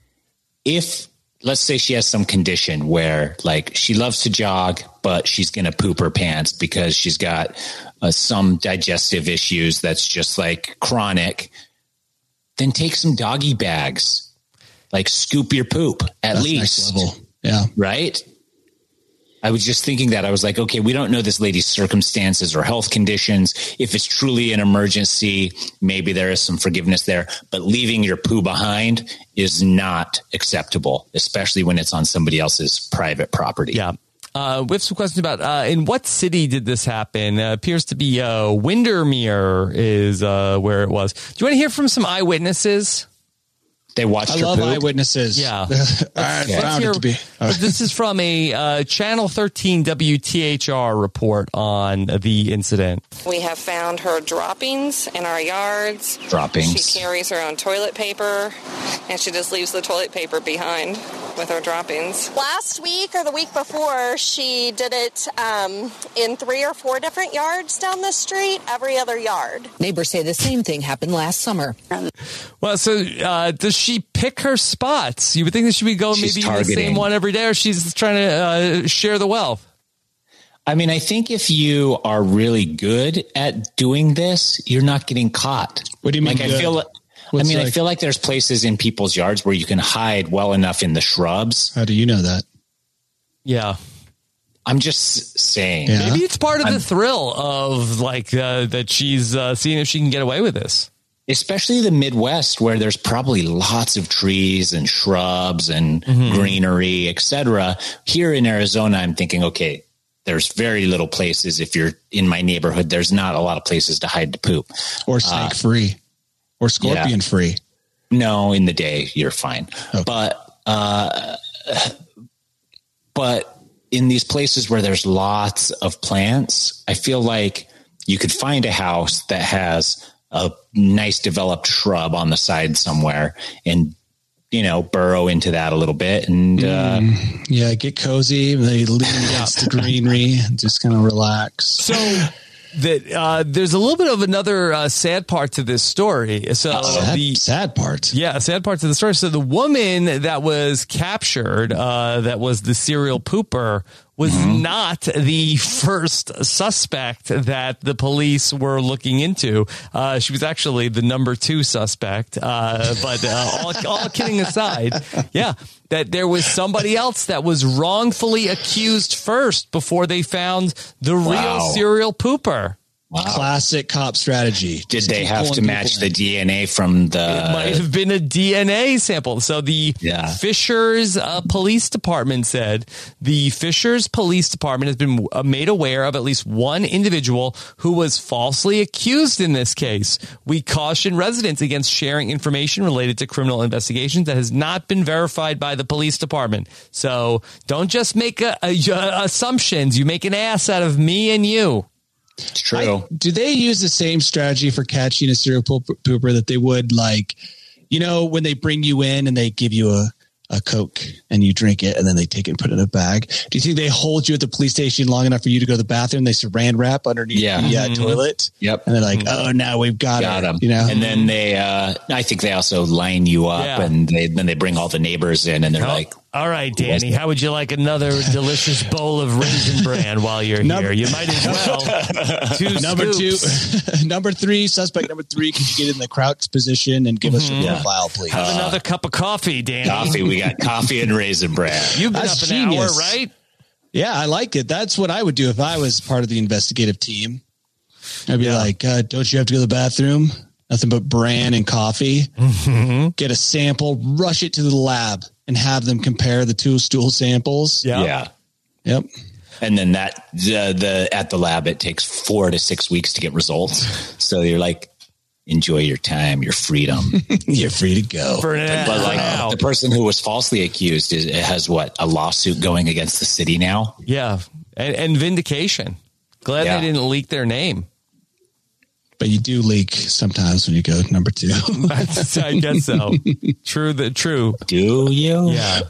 if, let's say she has some condition where like she loves to jog, but she's going to poop her pants because she's got uh, some digestive issues that's just like chronic, then take some doggy bags, like scoop your poop at That's least. next level. Yeah. Right? I was just thinking that. I was like, okay, we don't know this lady's circumstances or health conditions. If it's truly an emergency, maybe there is some forgiveness there. But leaving your poo behind is not acceptable, especially when it's on somebody else's private property. Yeah. Uh, we have some questions about uh, in what city did this happen? Uh, appears to be uh, Windermere is uh, where it was. Do you want to hear from some eyewitnesses? They watched I her love poop. eyewitnesses. Yeah. I Let's found hear- it to be. This is from a uh, Channel thirteen W T H R report on the incident. We have found her droppings in our yards. Droppings. She carries her own toilet paper, and she just leaves the toilet paper behind. with her droppings. Last week or the week before, she did it um, in three or four different yards down the street, every other yard. Neighbors say the same thing happened last summer. Well, so uh, does she pick her spots? You would think that she would go She's maybe in the targeting. same one every day, or she's trying to uh, share the wealth? I mean, I think if you are really good at doing this, you're not getting caught. What do you mean Like, I good? feel like, I What's mean, I like- feel like there's places in people's yards where you can hide well enough in the shrubs. How do you know that? Yeah. I'm just saying. Yeah. Maybe it's part of I'm- the thrill of like uh, that she's uh, seeing if she can get away with this. Especially the Midwest, where there's probably lots of trees and shrubs and greenery, et cetera. Here in Arizona, I'm thinking, okay, there's very little places. If you're in my neighborhood, there's not a lot of places to hide the poop. Or snake free, or scorpion yeah. free. No, in the day, you're fine. Okay. But, uh, but in these places where there's lots of plants, I feel like you could find a house that has a nice developed shrub on the side somewhere and, you know, burrow into that a little bit. And, uh, Mm, yeah, get cozy. They lean against the greenery and just kind of relax. So that uh, there's a little bit of another uh, sad part to this story. So sad, the sad part. Yeah, sad part to the story. So the woman that was captured, uh, that was the serial pooper, was Mm-hmm. not the first suspect that the police were looking into. Uh, she was actually the number two suspect. Uh, but uh, all, all kidding aside, yeah, that there was somebody else that was wrongfully accused first before they found the real Wow. serial pooper. wow. Classic cop strategy. Did Just they keep have pulling to match people the in. D N A from It might the, have been a D N A sample. So the Yeah. Fishers uh, Police Department said the Fishers Police Department has been uh, made aware of at least one individual who was falsely accused in this case. We caution residents against sharing information related to criminal investigations that has not been verified by the police department. So don't just make a, a, a, assumptions. You make an ass out of me and you. it's true. I- do they use the same strategy for catching a serial poop- pooper that they would, like, you know, when they bring you in and they give you a, a Coke and you drink it and then they take it and put it in a bag? Do you think they hold you at the police station long enough for you to go to the bathroom? They saran wrap underneath Yeah. the uh, Mhm. toilet. Yep. And they're like, oh, now we've got, Got it. them. You know? And then they, uh, I think they also line you up Yeah. and they, then they bring all the neighbors in and they're like, All right, Danny, how would you like another delicious bowl of Raisin Bran while you're Number- here? You might as well. Two Number scoops. two, number three, suspect number three, could you get in the crouch position and give us your Yeah. profile, please? Have another cup of coffee, Danny. coffee. We got coffee and raisin bran. You've been That's up an genius. hour, right? Yeah, I like it. That's what I would do if I was part of the investigative team. I'd be Yeah. like, uh, don't you have to go to the bathroom? Nothing but bran and coffee. Mm-hmm. Get a sample, rush it to the lab, and have them compare the two stool samples. Yeah. Yeah. Yep. And then that the, the at the lab, it takes four to six weeks to get results. So you're like, enjoy your time, your freedom. You're free to go. For now. But like Wow. the person who was falsely accused is, has what, a lawsuit going against the city now. Yeah. And, and vindication. Glad Yeah. they didn't leak their name. But you do leak sometimes when you go number two. I guess so. True. The true. Do you? Yeah.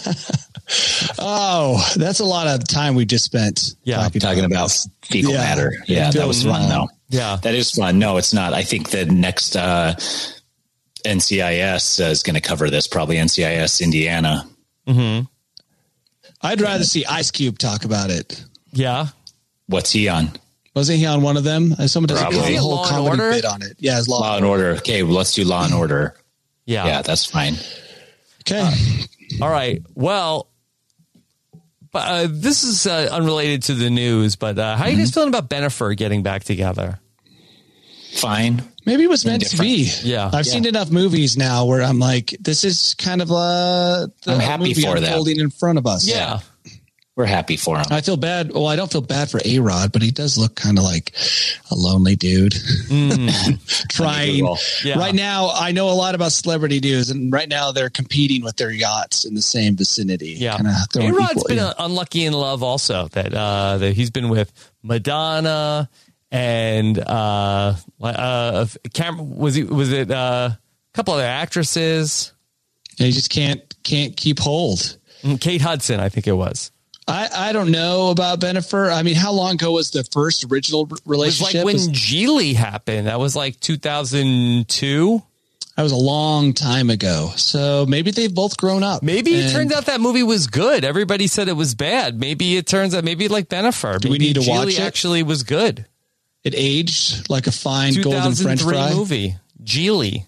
Oh, that's a lot of time we just spent Yeah. talking, Talking about fecal Yeah. matter. Yeah, that was fun though. Yeah. That is fun. No, it's not. I think the next uh, N C I S uh, is going to cover this, probably N C I S Indiana. Mm-hmm. I'd rather see Ice Cube talk about it. Yeah. What's he on? Wasn't he on one of them? Someone does Probably. a Is he whole Law and comedy Order? bit on it. Yeah, it's Law, Law and Order. Okay, well, let's do Law and Order. Yeah. Yeah, that's fine. Okay. All right. Well, but, uh, this is uh, unrelated to the news, but uh, how are you guys feeling about Bennifer getting back together? Fine. Maybe it was meant to be. Yeah. I've Yeah. seen enough movies now where I'm like, this is kind of uh, the I'm happy movie for them. unfolding in front of us. Yeah. We're happy for him. I feel bad. Well, I don't feel bad for A-Rod, but he does look kind of like a lonely dude. Trying. Yeah. Right now, I know a lot about celebrity news, and right now they're competing with their yachts in the same vicinity. Yeah. Kinda throwing A-Rod's equal- been yeah. uh, unlucky in love also, that uh, that he's been with Madonna and uh, uh, Cam- was he was it uh, a couple other actresses? Yeah, he just can't can't keep hold. Kate Hudson, I think it was. I, I don't know about Bennifer. I mean, how long ago was the first original relationship? It was like when was, Geely happened. That was like two thousand two. That was a long time ago. So maybe they've both grown up. Maybe it and turns out that movie was good. Everybody said it was bad. Maybe it turns out, maybe like Bennifer. Do maybe we need to Geely watch it? Actually was good. It aged like a fine golden French fry. movie. Geely.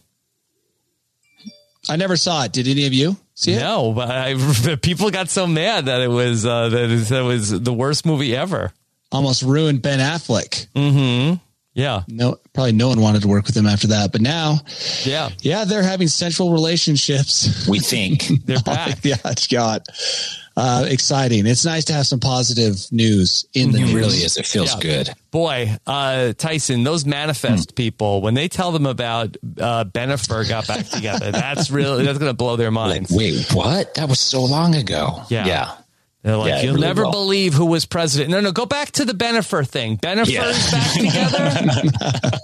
I never saw it. Did any of you see it? No, but I, people got so mad that it was uh, that it, that it was the worst movie ever. Almost ruined Ben Affleck. Mm-hmm. Yeah. No, probably no one wanted to work with him after that. But now, yeah, yeah, they're having sensual relationships. We think they're back. Yeah, it's got uh, exciting. It's nice to have some positive news in the It news. really is. It feels Yeah. good. Boy, uh, Tyson, those manifest Hmm. people, when they tell them about uh, Bennifer got back together, that's really that's going to blow their minds. Like, wait, what? That was so long ago. Yeah. Yeah. They're like, Yeah, it you'll really never will. believe who was president. No, no, go back to the Bennifer thing. Bennifer's Yeah. back together.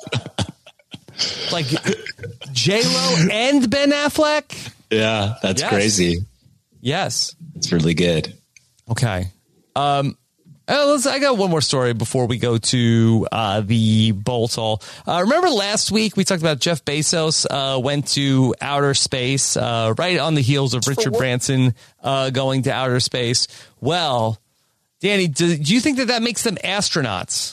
Like J-Lo and Ben Affleck. Yeah, that's Yes. crazy. Yes. It's really good. Okay. Um, uh, let's, I got one more story before we go to uh, the Bolt Hall. Uh, remember last week we talked about Jeff Bezos uh, went to outer space uh, right on the heels of Richard Branson uh, going to outer space. Well, Danny, do, do you think that that makes them astronauts?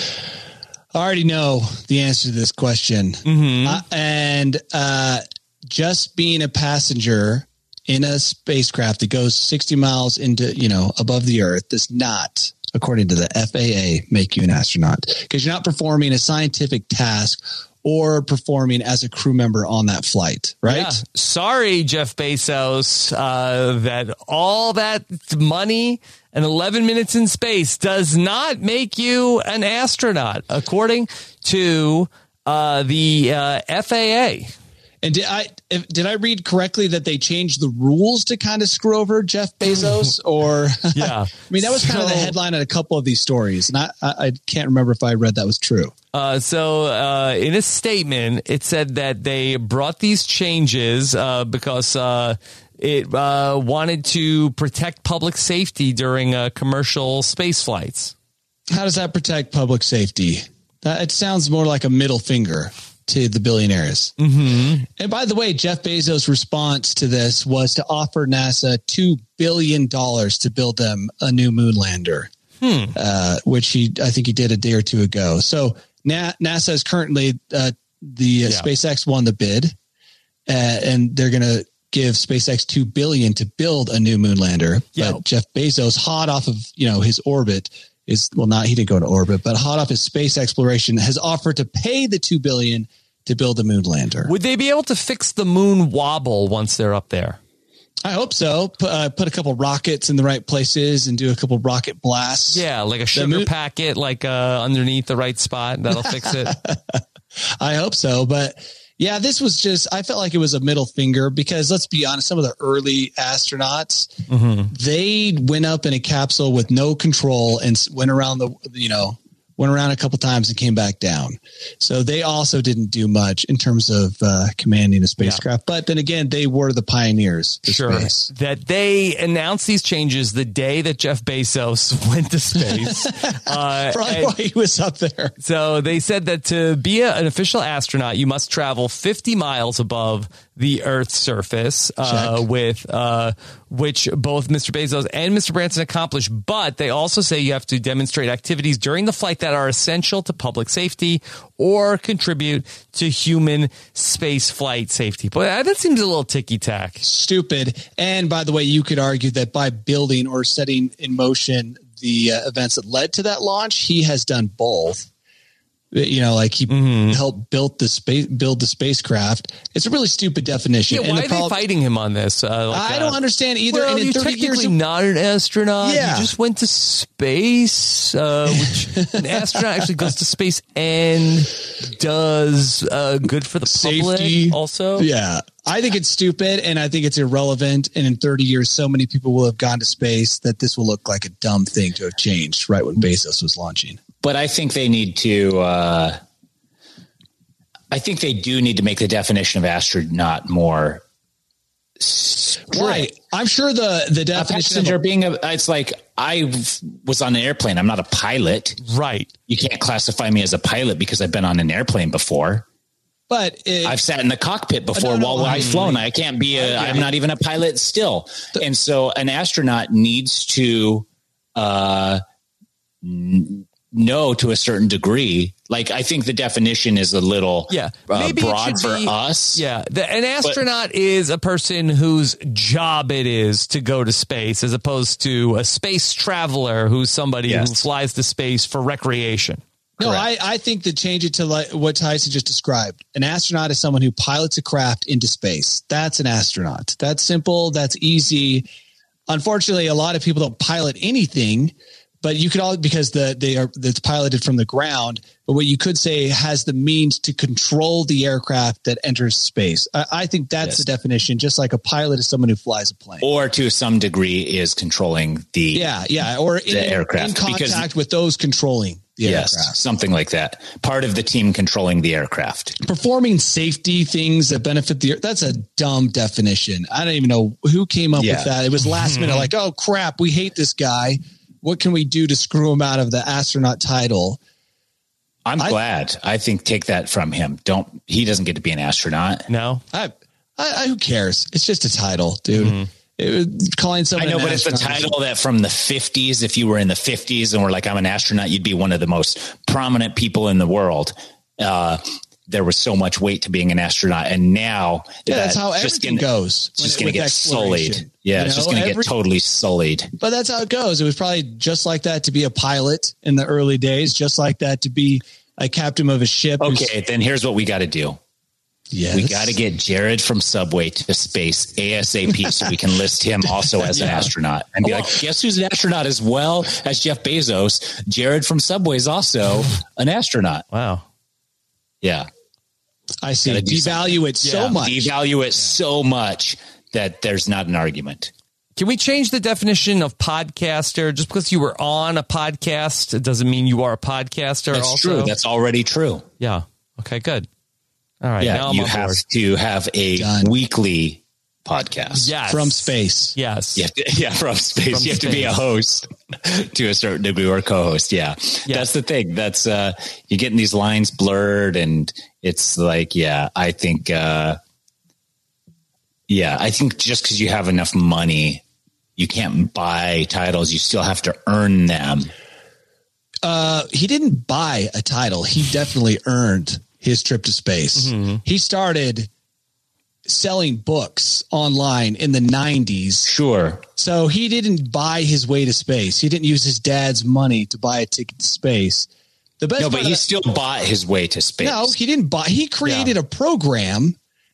I already know the answer to this question. Mm-hmm. Uh, and uh, just being a passenger in a spacecraft that goes sixty miles into, you know, above the earth does not, according to the F A A, make you an astronaut, because you're not performing a scientific task or performing as a crew member on that flight, right? Yeah. Sorry, Jeff Bezos, uh, that all that money and eleven minutes in space does not make you an astronaut, according to uh, the uh, F A A. And did I if, did I read correctly that they changed the rules to kind of screw over Jeff Bezos? Or Yeah. I mean, that was kind of the So- headline in a couple of these stories, and I, I, I can't remember if I read that was true. Uh, so uh, in a statement, it said that they brought these changes uh, because uh, it uh, wanted to protect public safety during uh, commercial space flights. How does that protect public safety? That, it sounds more like a middle finger to the billionaires. Mm-hmm. And by the way, Jeff Bezos' response to this was to offer NASA two billion dollars to build them a new moon lander, Hmm. uh, which he, I think he did a day or two ago. So Na- NASA is currently, uh, the uh, Yeah. SpaceX won the bid, uh, and they're going to give SpaceX two billion dollars to build a new moon lander. Yeah. But Jeff Bezos, hot off of, you know, his orbit, is well, not he didn't go to orbit, but hot off his space exploration, has offered to pay the two billion dollars to build a moon lander. Would they be able to fix the moon wobble once they're up there? I hope so. Put, uh, put a couple rockets in the right places and do a couple rocket blasts. Yeah, like a sugar moon- packet, like uh, underneath the right spot. That'll fix it. I hope so. But yeah, this was just, I felt like it was a middle finger because let's be honest, some of the early astronauts, Mm-hmm. they went up in a capsule with no control and s- went around the, you know, went around a couple times and came back down. So they also didn't do much in terms of uh, commanding a spacecraft. But then again, they were the pioneers for Sure. space. That they announced these changes the day that Jeff Bezos went to space. uh, Probably and- why he was up there. So they said that to be a, an official astronaut, you must travel fifty miles above the Earth's surface, uh, with uh, which both Mister Bezos and Mister Branson accomplished. But they also say you have to demonstrate activities during the flight that are essential to public safety or contribute to human space flight safety. But that seems a little ticky tack. Stupid. And by the way, you could argue that by building or setting in motion the uh, events that led to that launch, he has done both. You know, like he Mm-hmm. helped build the space, build the spacecraft. It's a really stupid definition. Yeah, And why the are they prob- fighting him on this? Uh, like, I uh, don't understand either. Well, and in you're thirty years, technically not an astronaut. Yeah. You just went to space, uh, which an astronaut actually goes to space and does uh, good for the public Safety. also. Yeah, I think it's stupid and I think it's irrelevant. And in thirty years, so many people will have gone to space that this will look like a dumb thing to have changed right when Bezos was launching. But I think they need to, uh, I think they do need to make the definition of astronaut more strict. right. I'm sure the, the definition a passenger of a, being a, it's like I was on an airplane. I'm not a pilot. Right. You can't classify me as a pilot because I've been on an airplane before. But it, I've sat in the cockpit before no, no, while I I've mean, flown. I can't be a, I'm not even a pilot still. And so an astronaut needs to, uh, n- know to a certain degree. Like, I think the definition is a little yeah, uh, maybe broad for be, us. Yeah. The, an astronaut but, is a person whose job it is to go to space, as opposed to a space traveler who's somebody yes. who flies to space for recreation. No, I, I think to change it to like what Tyson just described. An astronaut is someone who pilots a craft into space. That's an astronaut. That's simple. That's easy. Unfortunately, a lot of people don't pilot anything, but you could all, because the, they are, that's piloted from the ground. But what you could say has the means to control the aircraft that enters space. I, I think that's yes. the definition. Just like a pilot is someone who flies a plane, or to some degree is controlling the yeah, yeah, or the in, aircraft in contact because, with those controlling the yes, aircraft. Something like that. Part of the team controlling the aircraft, performing safety things that benefit the. That's a dumb definition. I don't even know who came up yeah. with that. It was last minute, like, oh crap, we hate this guy. What can we do to screw him out of the astronaut title? I'm I, glad. I think take that from him. Don't, he doesn't get to be an astronaut. No, I, I, I who cares? It's just a title, dude. Mm-hmm. It, calling someone I know, but it's a title that from the fifties, if you were in the fifties and were like, I'm an astronaut, you'd be one of the most prominent people in the world. Uh, there was so much weight to being an astronaut. And now yeah, that that's how everything gonna, goes. It's just going to get sullied. Yeah. You it's know, just going to get totally sullied. But that's how it goes. It was probably just like that to be a pilot in the early days, just like that to be a captain of a ship. Okay. Then here's what we got to do. Yes. We got to get Jared from Subway to space ASAP so we can list him also as yeah. an astronaut and be like, guess who's an astronaut as well as Jeff Bezos? Jared from Subway is also an astronaut. Wow. Yeah. I see. Devalue it so yeah. much. Devalue it yeah. so much that there's not an argument. Can we change the definition of podcaster? Just because you were on a podcast, it doesn't mean you are a podcaster. That's also. true. That's already true. Yeah. Okay, good. All right. Yeah, now I'm you on have board. to have a Done. weekly podcast. Yes. From space. Yes. Yeah, yeah from space. From you have space. to be a host to a certain degree or co-host. Yeah. yeah. That's the thing. That's uh, you're getting these lines blurred and it's like, yeah, I think, uh, yeah, I think just because you have enough money, you can't buy titles. You still have to earn them. Uh, he didn't buy a title. He definitely earned his trip to space. Mm-hmm. He started selling books online in the nineties. Sure. So he didn't buy his way to space. He didn't use his dad's money to buy a ticket to space. The best no, but he that, still bought his way to space. No, he didn't buy. He created yeah. a program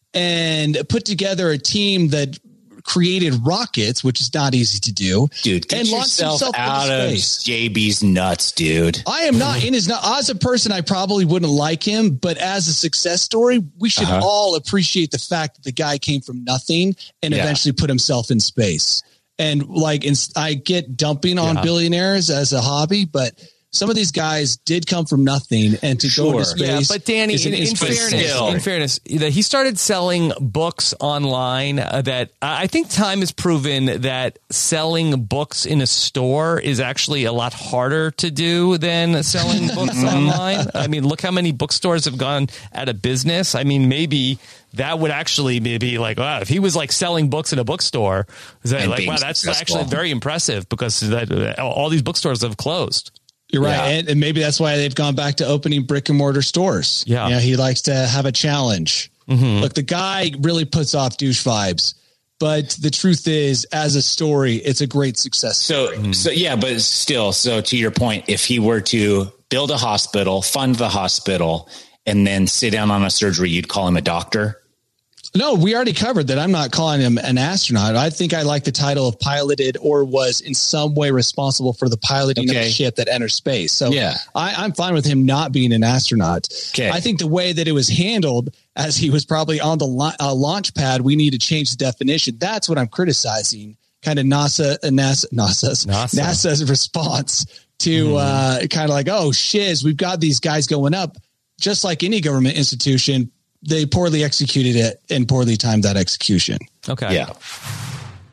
and put together a team that created rockets, which is not easy to do. Dude, get and yourself out of J B's nuts, dude. I am not in his nuts. As a person, I probably wouldn't like him, but as a success story, we should uh-huh. all appreciate the fact that the guy came from nothing and yeah. eventually put himself in space. And like, I get dumping on yeah. billionaires as a hobby, but some of these guys did come from nothing, and to sure. go to space. Yeah, but Danny, in, in fairness, in fairness, he started selling books online. Uh, that I think time has proven that selling books in a store is actually a lot harder to do than selling books online. I mean, look how many bookstores have gone out of business. I mean, maybe that would actually be like, wow, if he was like selling books in a bookstore, is that like, wow, that's successful. Actually very impressive because that, all these bookstores have closed. You're right. Yeah. And, and maybe that's why they've gone back to opening brick and mortar stores. Yeah. You know, he likes to have a challenge. Mm-hmm. Look, the guy really puts off douche vibes, but the truth is, as a story, it's a great success. So, story. so yeah, but still, so to your point, if he were to build a hospital, fund the hospital, and then sit down on a surgery, you'd call him a doctor? No, we already covered that. I'm not calling him an astronaut. I think I like the title of piloted or was in some way responsible for the piloting okay. of a ship that enters space. So yeah. I, I'm fine with him not being an astronaut. Okay. I think the way that it was handled, as he was probably on the la- uh, launch pad, we need to change the definition. That's what I'm criticizing. Kind of NASA, uh, NASA, NASA's, NASA. NASA's response to mm. uh, kind of like, oh, shiz, we've got these guys going up. Just like any government institution, they poorly executed it and poorly timed that execution. Okay. Yeah.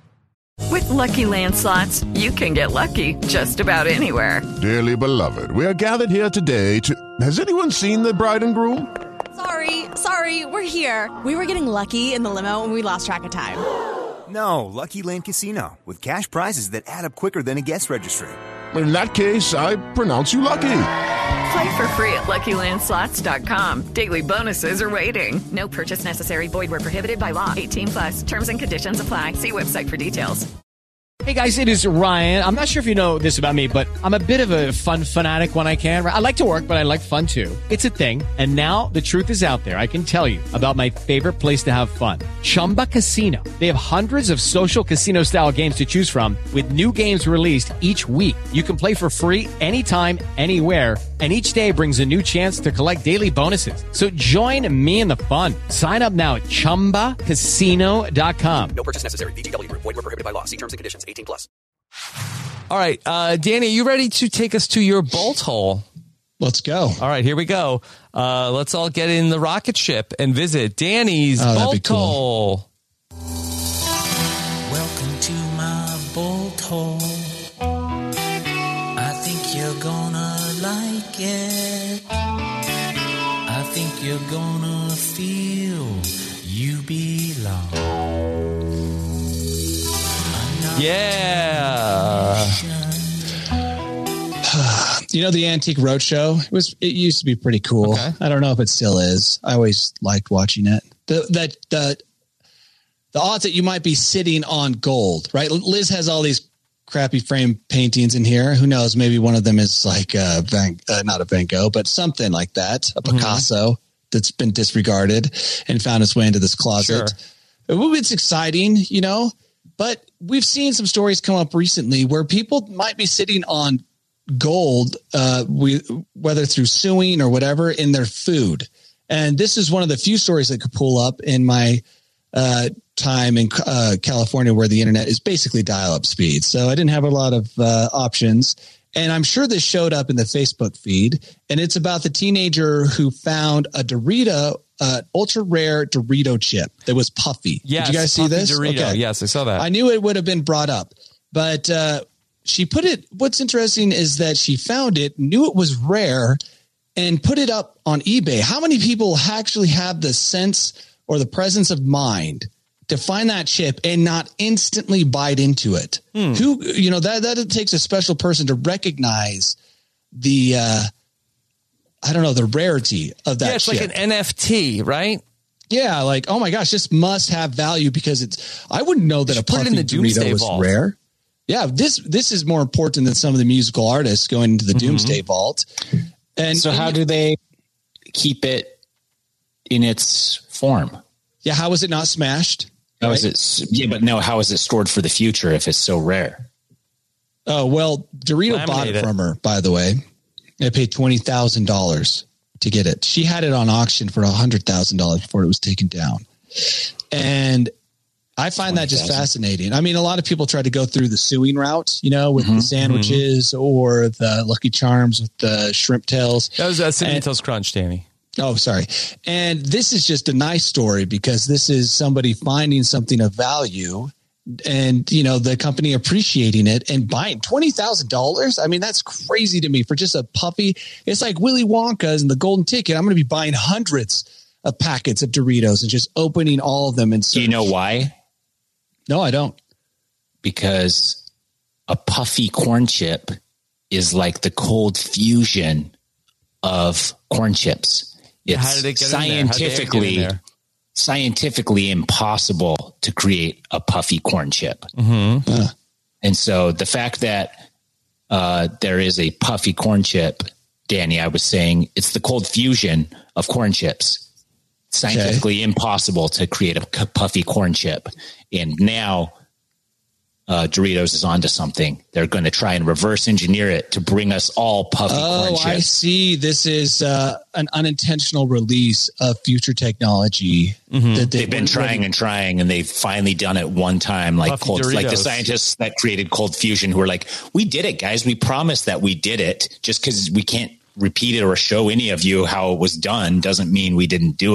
Lucky Land Slots, you can get lucky just about anywhere. Dearly beloved, we are gathered here today to... Has anyone seen the bride and groom? Sorry, sorry, we're here. We were getting lucky in the limo and we lost track of time. No, Lucky Land Casino, with cash prizes that add up quicker than a guest registry. In that case, I pronounce you lucky. Play for free at Lucky Land Slots dot com. Daily bonuses are waiting. No purchase necessary. Void where prohibited by law. eighteen plus. Terms and conditions apply. See website for details. Hey guys, it is Ryan. I'm not sure if you know this about me, but I'm a bit of a fun fanatic when I can. I like to work, but I like fun too. It's a thing. And now the truth is out there. I can tell you about my favorite place to have fun. Chumba Casino. They have hundreds of social casino style games to choose from with new games released each week. You can play for free anytime, anywhere. And each day brings a new chance to collect daily bonuses. So join me in the fun. Sign up now at chumba casino dot com. No purchase necessary. V G W Group. Void where prohibited by law. See terms and conditions. eighteen plus. All right, uh, Danny, are you ready to take us to your bolt hole? Let's go. All right, here we go. Uh, let's all get in the rocket ship and visit Danny's Oh, that'd be bolt cool. hole. Welcome to my bolt hole. I think you're gonna like it. I think you're gonna feel you belong. Yeah. You know, the Antique Roadshow, it was, it used to be pretty cool. Okay. I don't know if it still is. I always liked watching it. The, that, the, the odds that you might be sitting on gold, right? Liz has all these crappy frame paintings in here. Who knows? Maybe one of them is like uh Van, uh, not a Van Gogh, but something like that. A Picasso mm-hmm. that's been disregarded and found its way into this closet. Sure. It's exciting, you know, but we've seen some stories come up recently where people might be sitting on gold, uh, we, whether through suing or whatever, in their food. And this is one of the few stories that could pull up in my uh, time in uh, California, where the internet is basically dial-up speed. So I didn't have a lot of uh, options. And I'm sure this showed up in the Facebook feed. And it's about the teenager who found a Dorito, uh, ultra rare Dorito chip that was puffy. Yes, Did you guys see puffy this? Dorito. Okay. Yes, I saw that. I knew it would have been brought up, but uh, she put it. What's interesting is that she found it, knew it was rare, and put it up on eBay. How many people actually have the sense or the presence of mind to find that chip and not instantly bite into it? Hmm. Who, you know, that, that it takes a special person to recognize the, uh, I don't know, the rarity of that. Yeah, it's chip. like an N F T, right? Yeah. Like, oh my gosh, this must have value because it's, I wouldn't know that a put it puffy in the Doomsday Dorito was Vault. rare. Yeah. This, this is more important than some of the musical artists going into the Mm-hmm. Doomsday Vault. And so how and, do they keep it in its form? Yeah. How is it not smashed? How right? is it? Yeah, but no, how is it stored for the future if it's so rare? Oh, well, Dorito Laminate bought it, it from her, by the way. They paid twenty thousand dollars to get it. She had it on auction for one hundred thousand dollars before it was taken down. And I find that just fascinating. I mean, a lot of people try to go through the suing route, you know, with Mm-hmm. the sandwiches mm-hmm. or the Lucky Charms with the shrimp tails. That was uh, Cinnamon Toast Crunch, Danny. Oh, sorry. And this is just a nice story because this is somebody finding something of value and, you know, the company appreciating it and buying twenty thousand dollars. I mean, that's crazy to me for just a puppy. It's like Willy Wonka's and the golden ticket. I'm going to be buying hundreds of packets of Doritos and just opening all of them. And do you know why? No, I don't. Because a puffy corn chip is like the cold fusion of corn chips. It's How did it get scientifically in there? scientifically impossible to create a puffy corn chip. Mm-hmm. Uh, and so the fact that uh, there is a puffy corn chip, Danny, I was saying it's the cold fusion of corn chips. Scientifically okay. impossible to create a puffy corn chip. And now uh, Doritos is onto something. They're going to try and reverse engineer it to bring us all puffy oh, corn chips. I see. This is uh, an unintentional release of future technology. Mm-hmm. That they they've been trying ready. and trying, and they've finally done it one time. Like puffy cold, Doritos. like the scientists that created cold fusion, who were like, "We did it, guys. We promised that we did it. Just because we can't repeat it or show any of you how it was done doesn't mean we didn't do it."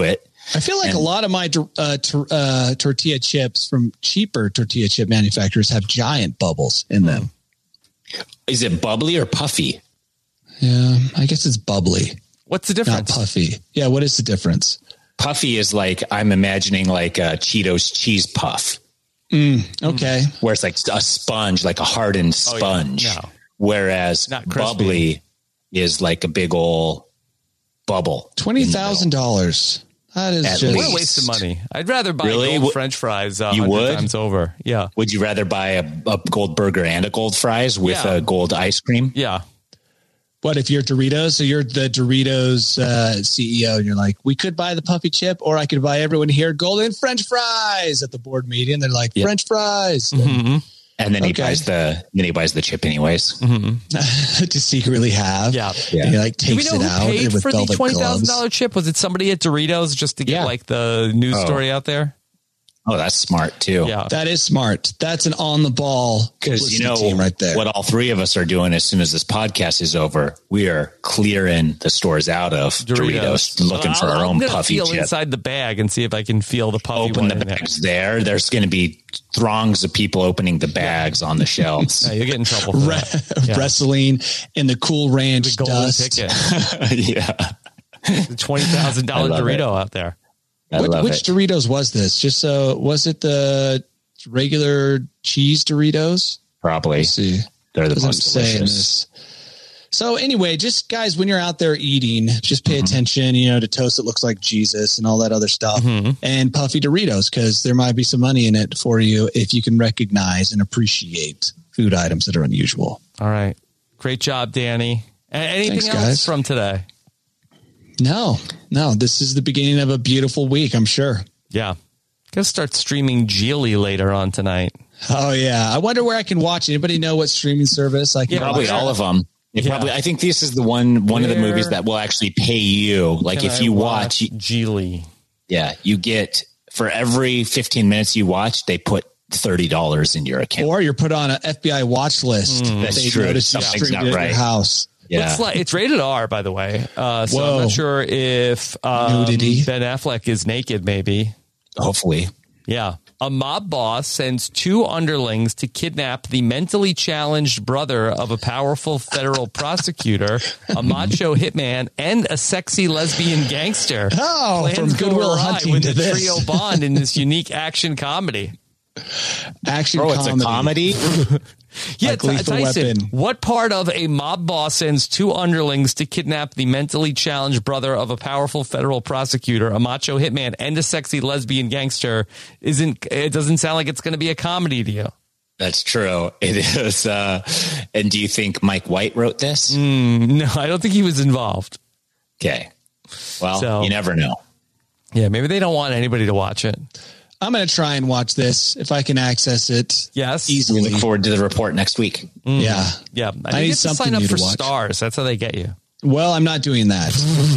I feel like And- a lot of my uh, tor- uh, tortilla chips from cheaper tortilla chip manufacturers have giant bubbles in them. Is it bubbly or puffy? Yeah, I guess it's bubbly. What's the difference? Not puffy. Yeah, what is the difference? Puffy is like, I'm imagining like a Cheetos cheese puff. Mm, okay. Where it's like a sponge, like a hardened sponge. Oh, yeah. No. Whereas Not crispy. bubbly is like a big old bubble. twenty thousand dollars. That is At just What a waste of money. I'd rather buy Really? gold What- French fries uh, You one hundred would? times over. Yeah. Would you rather buy a, a gold burger and a gold fries with Yeah. a gold ice cream? Yeah. What if you're Doritos? So you're the Doritos uh, C E O, and you're like, we could buy the puffy chip, or I could buy everyone here golden French fries at the board meeting. They're like, Yep. French fries. Mm-hmm. And then he Okay. buys the then he buys the chip anyways. To secretly have. Yeah. Yeah. And he like Do we takes know it who out paid with for the velvet twenty thousand dollars gloves. chip? Was it somebody at Doritos just to get Yeah. like the news Oh. story out there? Oh, that's smart too. Yeah. That is smart. That's an on the ball Because you know team right there. what all three of us are doing as soon as this podcast is over, we are clearing the stores out of Doritos, looking for I'll- our I'm own gonna puffy feel chip. inside the bag and see if I can feel the puffy Open one the in there. bags there. There's going to be throngs of people opening the bags on the shelves. No, you'll get in trouble for Re- that. Yeah. Wrestling in the Cool Ranch The golden dust. ticket. yeah. The twenty thousand dollars I love Dorito it. out there. I Which, love which it. Doritos was this? Just so was it the regular cheese Doritos? Probably. Let's see. They're the Doesn't most say in delicious. this. So anyway, just guys, when you're out there eating, just pay attention, you know, to toast that looks like Jesus and all that other stuff, and puffy Doritos, because there might be some money in it for you if you can recognize and appreciate food items that are unusual. All right. Great job, Danny. A- Anything Thanks, else guys. from today? No, no, this is the beginning of a beautiful week, I'm sure. Yeah. Gonna start streaming Geely later on tonight. Oh yeah, I wonder where I can watch. Anybody know what streaming service I can? Yeah, Probably watch? all of them. It Yeah. Probably. I think this is the one one of the Where movies that will actually pay you. Like Can if I you watch, you- Geely. yeah, you get for every fifteen minutes you watch, they put thirty dollars in your account. Or you're put on an F B I watch list. That's They true. notice you Something's streamed not it at right. your house. Yeah. It's, like, it's rated R, by the way. Uh, so I'm Whoa. not sure if um, Nudity. Ben Affleck is naked, maybe. Hopefully. Yeah. A mob boss sends two underlings to kidnap the mentally challenged brother of a powerful federal prosecutor, a macho hitman, and a sexy lesbian gangster. Oh, Plans from go Good Will awry Hunting when to the this. trio bond in this unique action comedy. Action Oh, it's comedy. a comedy. Yeah, Like Ty- Lethal Tyson, Weapon. what part of a mob boss sends two underlings to kidnap the mentally challenged brother of a powerful federal prosecutor, a macho hitman, and a sexy lesbian gangster isn't, it doesn't sound like it's going to be a comedy to you. That's true. It is. Uh, and do you think Mike White wrote this? Mm, no, I don't think he was involved. Okay. Well, So- you never know. Yeah, maybe they don't want anybody to watch it. I'm going to try and watch this if I can access it. Yes. We Easily. look forward to the report next week. Mm. Yeah. Yeah. I, I think need you have to something sign up new for to watch. stars. That's how they get you. Well, I'm not doing that.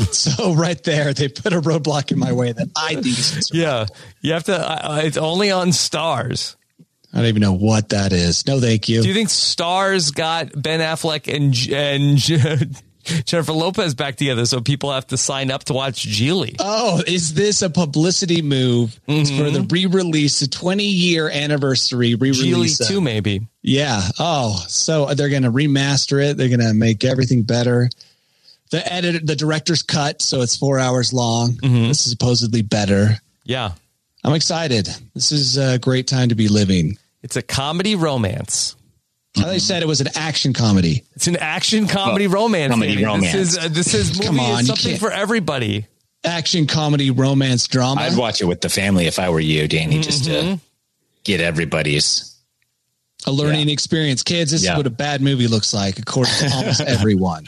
So right there, they put a roadblock in my way that I think is. Yeah. You have to, uh, it's only on stars. I don't even know what that is. No, thank you. Do you think Stars got Ben Affleck and and Jennifer Lopez back together so people have to sign up to watch Geely? Oh, is this a publicity move Mm-hmm. for the re-release, the twenty year anniversary re-release? Geely two, maybe. Yeah. Oh, so they're going to remaster it. They're going to make everything better. The edit, the director's cut, so it's four hours long. Mm-hmm. This is supposedly better. Yeah. I'm excited. This is a great time to be living. It's a comedy romance. I thought they said it was an action comedy. It's an action comedy Well, romance. comedy Andy. romance. This is uh, this is movie Come on, is you something can't- for everybody. Action comedy romance drama. I'd watch it with the family if I were you, Danny, just Mm-hmm. to get everybody's. A learning Yeah. experience. Kids, this Yeah. is what a bad movie looks like, according to almost everyone.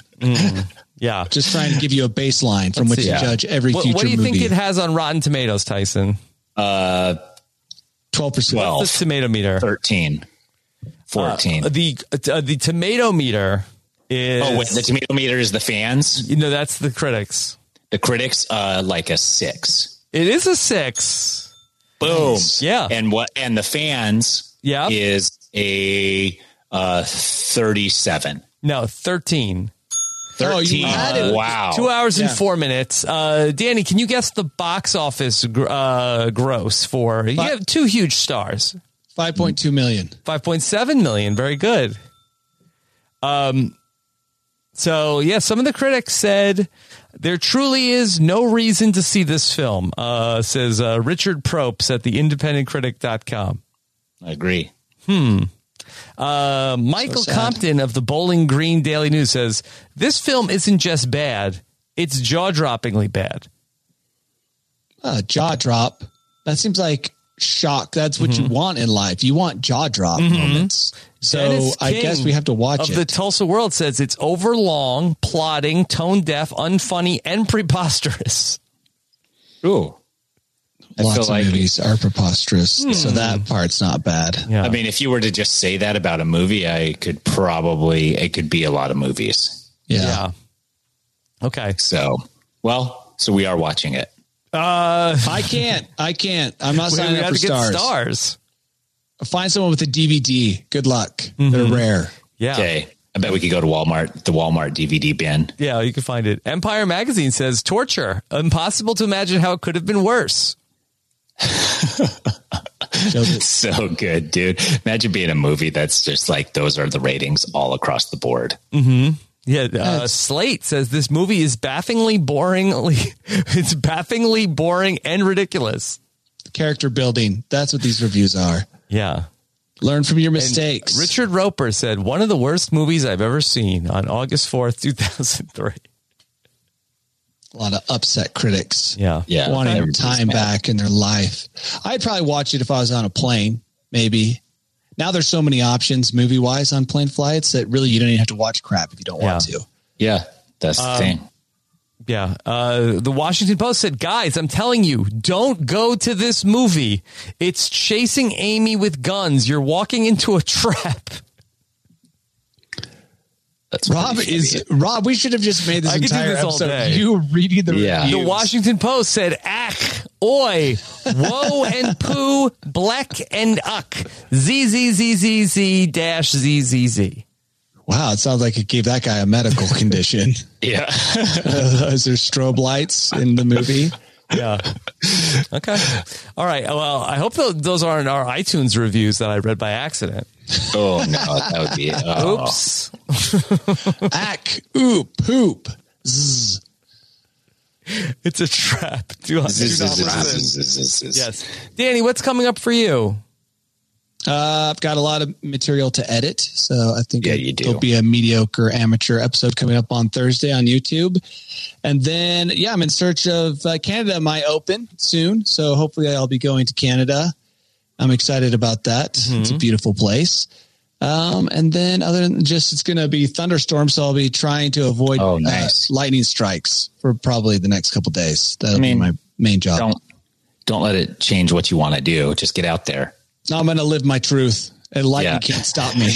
Yeah. Just trying to give you a baseline from Let's which see. to judge every What, future what do you movie. think it has on Rotten Tomatoes, Tyson? Uh, twelve percent. twelve, What's the tomato meter? thirteen, fourteen. Uh, the uh, the tomato meter is. oh, wait, the tomato meter is the fans. You know, that's the critics. The critics, uh, like a six. It is a six. Boom. Yeah. And what? And the fans, Yeah. is a uh, thirty-seven. No, thirteen. thirteen. Oh, wow. Two hours Yeah. and four minutes. Uh, Danny, can you guess the box office gr- uh, gross for? You have two huge stars. five point two million. five point seven million. Very good. Um. So, yeah, some of the critics said there truly is no reason to see this film, uh, says uh, Richard Propes at the independent critic dot com. I agree. Hmm. Uh, Michael So sad. Compton of the Bowling Green Daily News says, this film isn't just bad, it's jaw-droppingly bad. Uh, jaw drop. That seems like shock. That's what you want in life. You want jaw drop moments. So Dennis I King guess we have to watch of it. the Tulsa World says it's overlong, plotting, tone-deaf, unfunny, and preposterous. Ooh. I Lots feel of like movies are preposterous, Hmm. so that part's not bad. Yeah. I mean, if you were to just say that about a movie, I could probably, it could be a lot of movies. Yeah. Yeah. Okay. So, well, so we are watching it. Uh, I can't. I can't. I'm not we signing have up for to get stars. stars. Find someone with a D V D. Good luck. They're rare. Yeah. Okay. I bet we could go to Walmart, the Walmart D V D bin. Yeah, you can find it. Empire Magazine says torture. Impossible to imagine how it could have been worse. So good, dude. Imagine being a movie that's just like, those are the ratings all across the board. Mm-hmm. Yeah, uh, Slate says this movie is baffingly boringly, it's baffingly boring and ridiculous. Character building. That's what these reviews are. Yeah. Learn from your mistakes. And Richard Roper said, one of the worst movies I've ever seen on August fourth, two thousand three. A lot of upset critics. Yeah. Yeah. Wanting Everybody's time mad. back in their life. I'd probably watch it if I was on a plane, maybe. Now there's so many options movie wise on plane flights that really you don't even have to watch crap if you don't want Yeah. to. Yeah. That's the Um, thing. Yeah. Uh, the Washington Post said, guys, I'm telling you, don't go to this movie. It's chasing Amy with guns. You're walking into a trap. That's Rob pretty is shitty. Rob. We should have just made this I could do entire this all episode day. you reading the Yeah. reviews. The Washington Post said, ack, oi, woe and poo, black and uck, z z z z z dash z z z. Wow, it sounds like it gave that guy a medical condition. Yeah. uh, is there strobe lights in the movie? Yeah. Okay. All right. Well, I hope those, those aren't our iTunes reviews that I read by accident. Oh, no. That would be. Oh. Oops. Ack, oop, poop. Zzz. It's a trap. Do not Zzz, do not zzz, zzz, listen. zzz, zzz, zzz. Yes. Danny, what's coming up for you? Uh, I've got a lot of material to edit, so I think Yeah, it, you do. there'll be a mediocre amateur episode coming up on Thursday on YouTube. And then, yeah, I'm in search of uh, Canada might open soon, so hopefully I'll be going to Canada. I'm excited about that. Mm-hmm. It's a beautiful place. Um, and then other than just, it's going to be thunderstorms, so I'll be trying to avoid Oh, nice. uh, lightning strikes for probably the next couple days. That'll I mean, be my main job. Don't, don't let it change what you want to do. Just get out there. No, I'm going to live my truth, and lightning Yeah. can't stop me.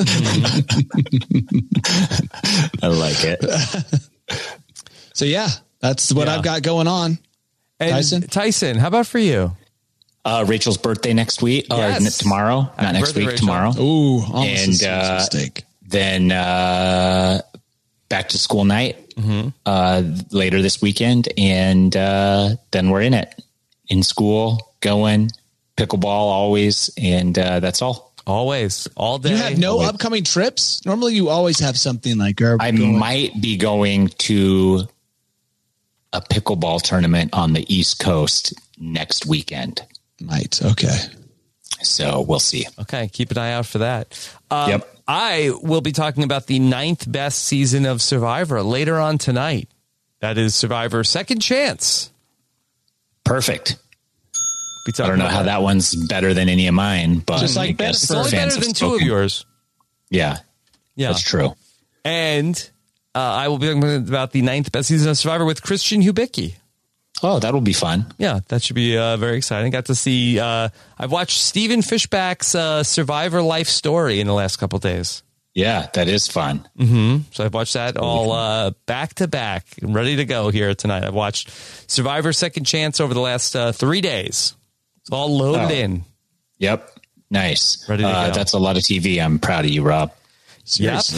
I like it. So yeah, that's what Yeah. I've got going on. And Tyson? Tyson, how about for you? Uh, Rachel's birthday next week, or Yes. n- tomorrow, Happy not next birthday, week, Rachel. tomorrow. Ooh, almost And, a serious uh, mistake. Then uh, back to school night Mm-hmm. uh, later this weekend, and uh, then we're in it, in school, going pickleball always, and uh, that's all. Always, all day. You have no Always. upcoming trips? Normally, you always have something like. Are we I going- might be going to a pickleball tournament on the East Coast next weekend, Might. Okay. so we'll see. Okay, keep an eye out for that. Um, Yep. I will be talking about the ninth best season of Survivor later on tonight. That is Survivor Second Chance. Perfect. Be I talking don't know about how that one's better than any of mine, but Just like I guess It's only fans better have than two of spoken. yours. Yeah, Yeah, that's true. and uh, I will be talking about the ninth best season of Survivor with Christian Hubicki. Oh, that'll be fun. Yeah, that should be uh, very exciting. Got to see. Uh, I've watched Stephen Fishback's uh, Survivor life story in the last couple of days. Yeah, that is fun. Mm-hmm. So I've watched that all uh, back to back, ready to go here tonight. I've watched Survivor Second Chance over the last uh, three days. It's all loaded Oh. in. Yep. Nice. Ready to uh, go. That's a lot of T V. I'm proud of you, Rob. Seriously.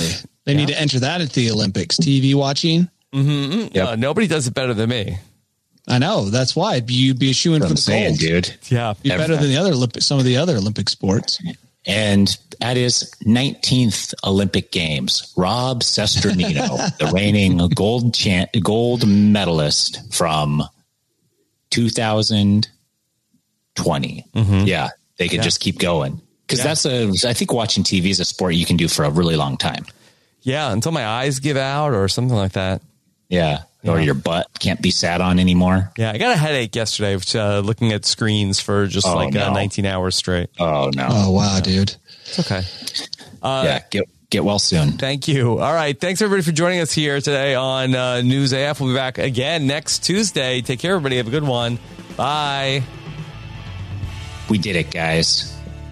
They yeah. need to enter that into the Olympics. T V watching. Mm-hmm. Yep. Uh, nobody does it better than me. I know. That's why you'd be a shoo-in for the saying, gold. dude. Yeah. Be better than the other Olympic, some of the other Olympic sports. And at his nineteenth Olympic Games, Rob Sesternino, the reigning gold cha- gold medalist from two thousand twenty. Mm-hmm. Yeah, they could yeah. just keep going. Because yeah. that's a, I think watching T V is a sport you can do for a really long time. Yeah, until my eyes give out or something like that. Yeah. yeah. Or your butt can't be sat on anymore. Yeah, I got a headache yesterday uh, looking at screens for just oh, like no. uh, nineteen hours straight. Oh, no. Oh, wow, yeah. dude. It's okay. Uh, yeah, get get well soon. Thank you. All right. Thanks, everybody, for joining us here today on uh, News A F. We'll be back again next Tuesday. Take care, everybody. Have a good one. Bye. We did it, guys.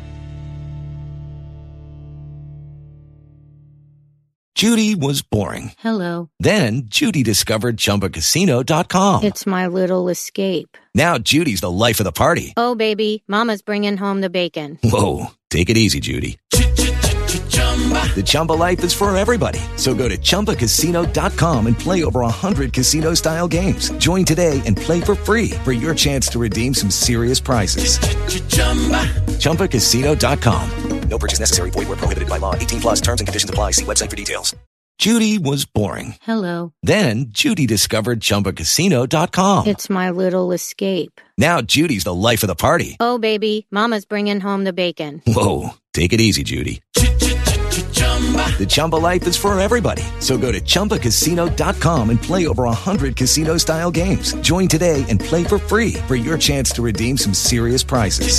Judy was boring. Hello. Then Judy discovered Chumba Casino dot com. It's my little escape. Now Judy's the life of the party. Oh, baby, mama's bringing home the bacon. Whoa, take it easy, Judy. The Chumba life is for everybody. So go to Chumba Casino dot com and play over one hundred casino-style games. Join today and play for free for your chance to redeem some serious prizes. Chumba Casino dot com. No purchase necessary. Void where prohibited by law. eighteen plus terms and conditions apply. See website for details. Judy was boring. Hello. Then Judy discovered Chumba Casino dot com. It's my little escape. Now Judy's the life of the party. Oh, baby, mama's bringing home the bacon. Whoa, take it easy, Judy. The Chumba life is for everybody. So go to Chumba Casino dot com and play over one hundred casino-style games. Join today and play for free for your chance to redeem some serious prizes.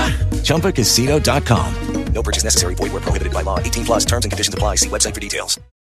Chumba Casino dot com. No purchase necessary. Void where prohibited by law. eighteen plus terms and conditions apply. See website for details.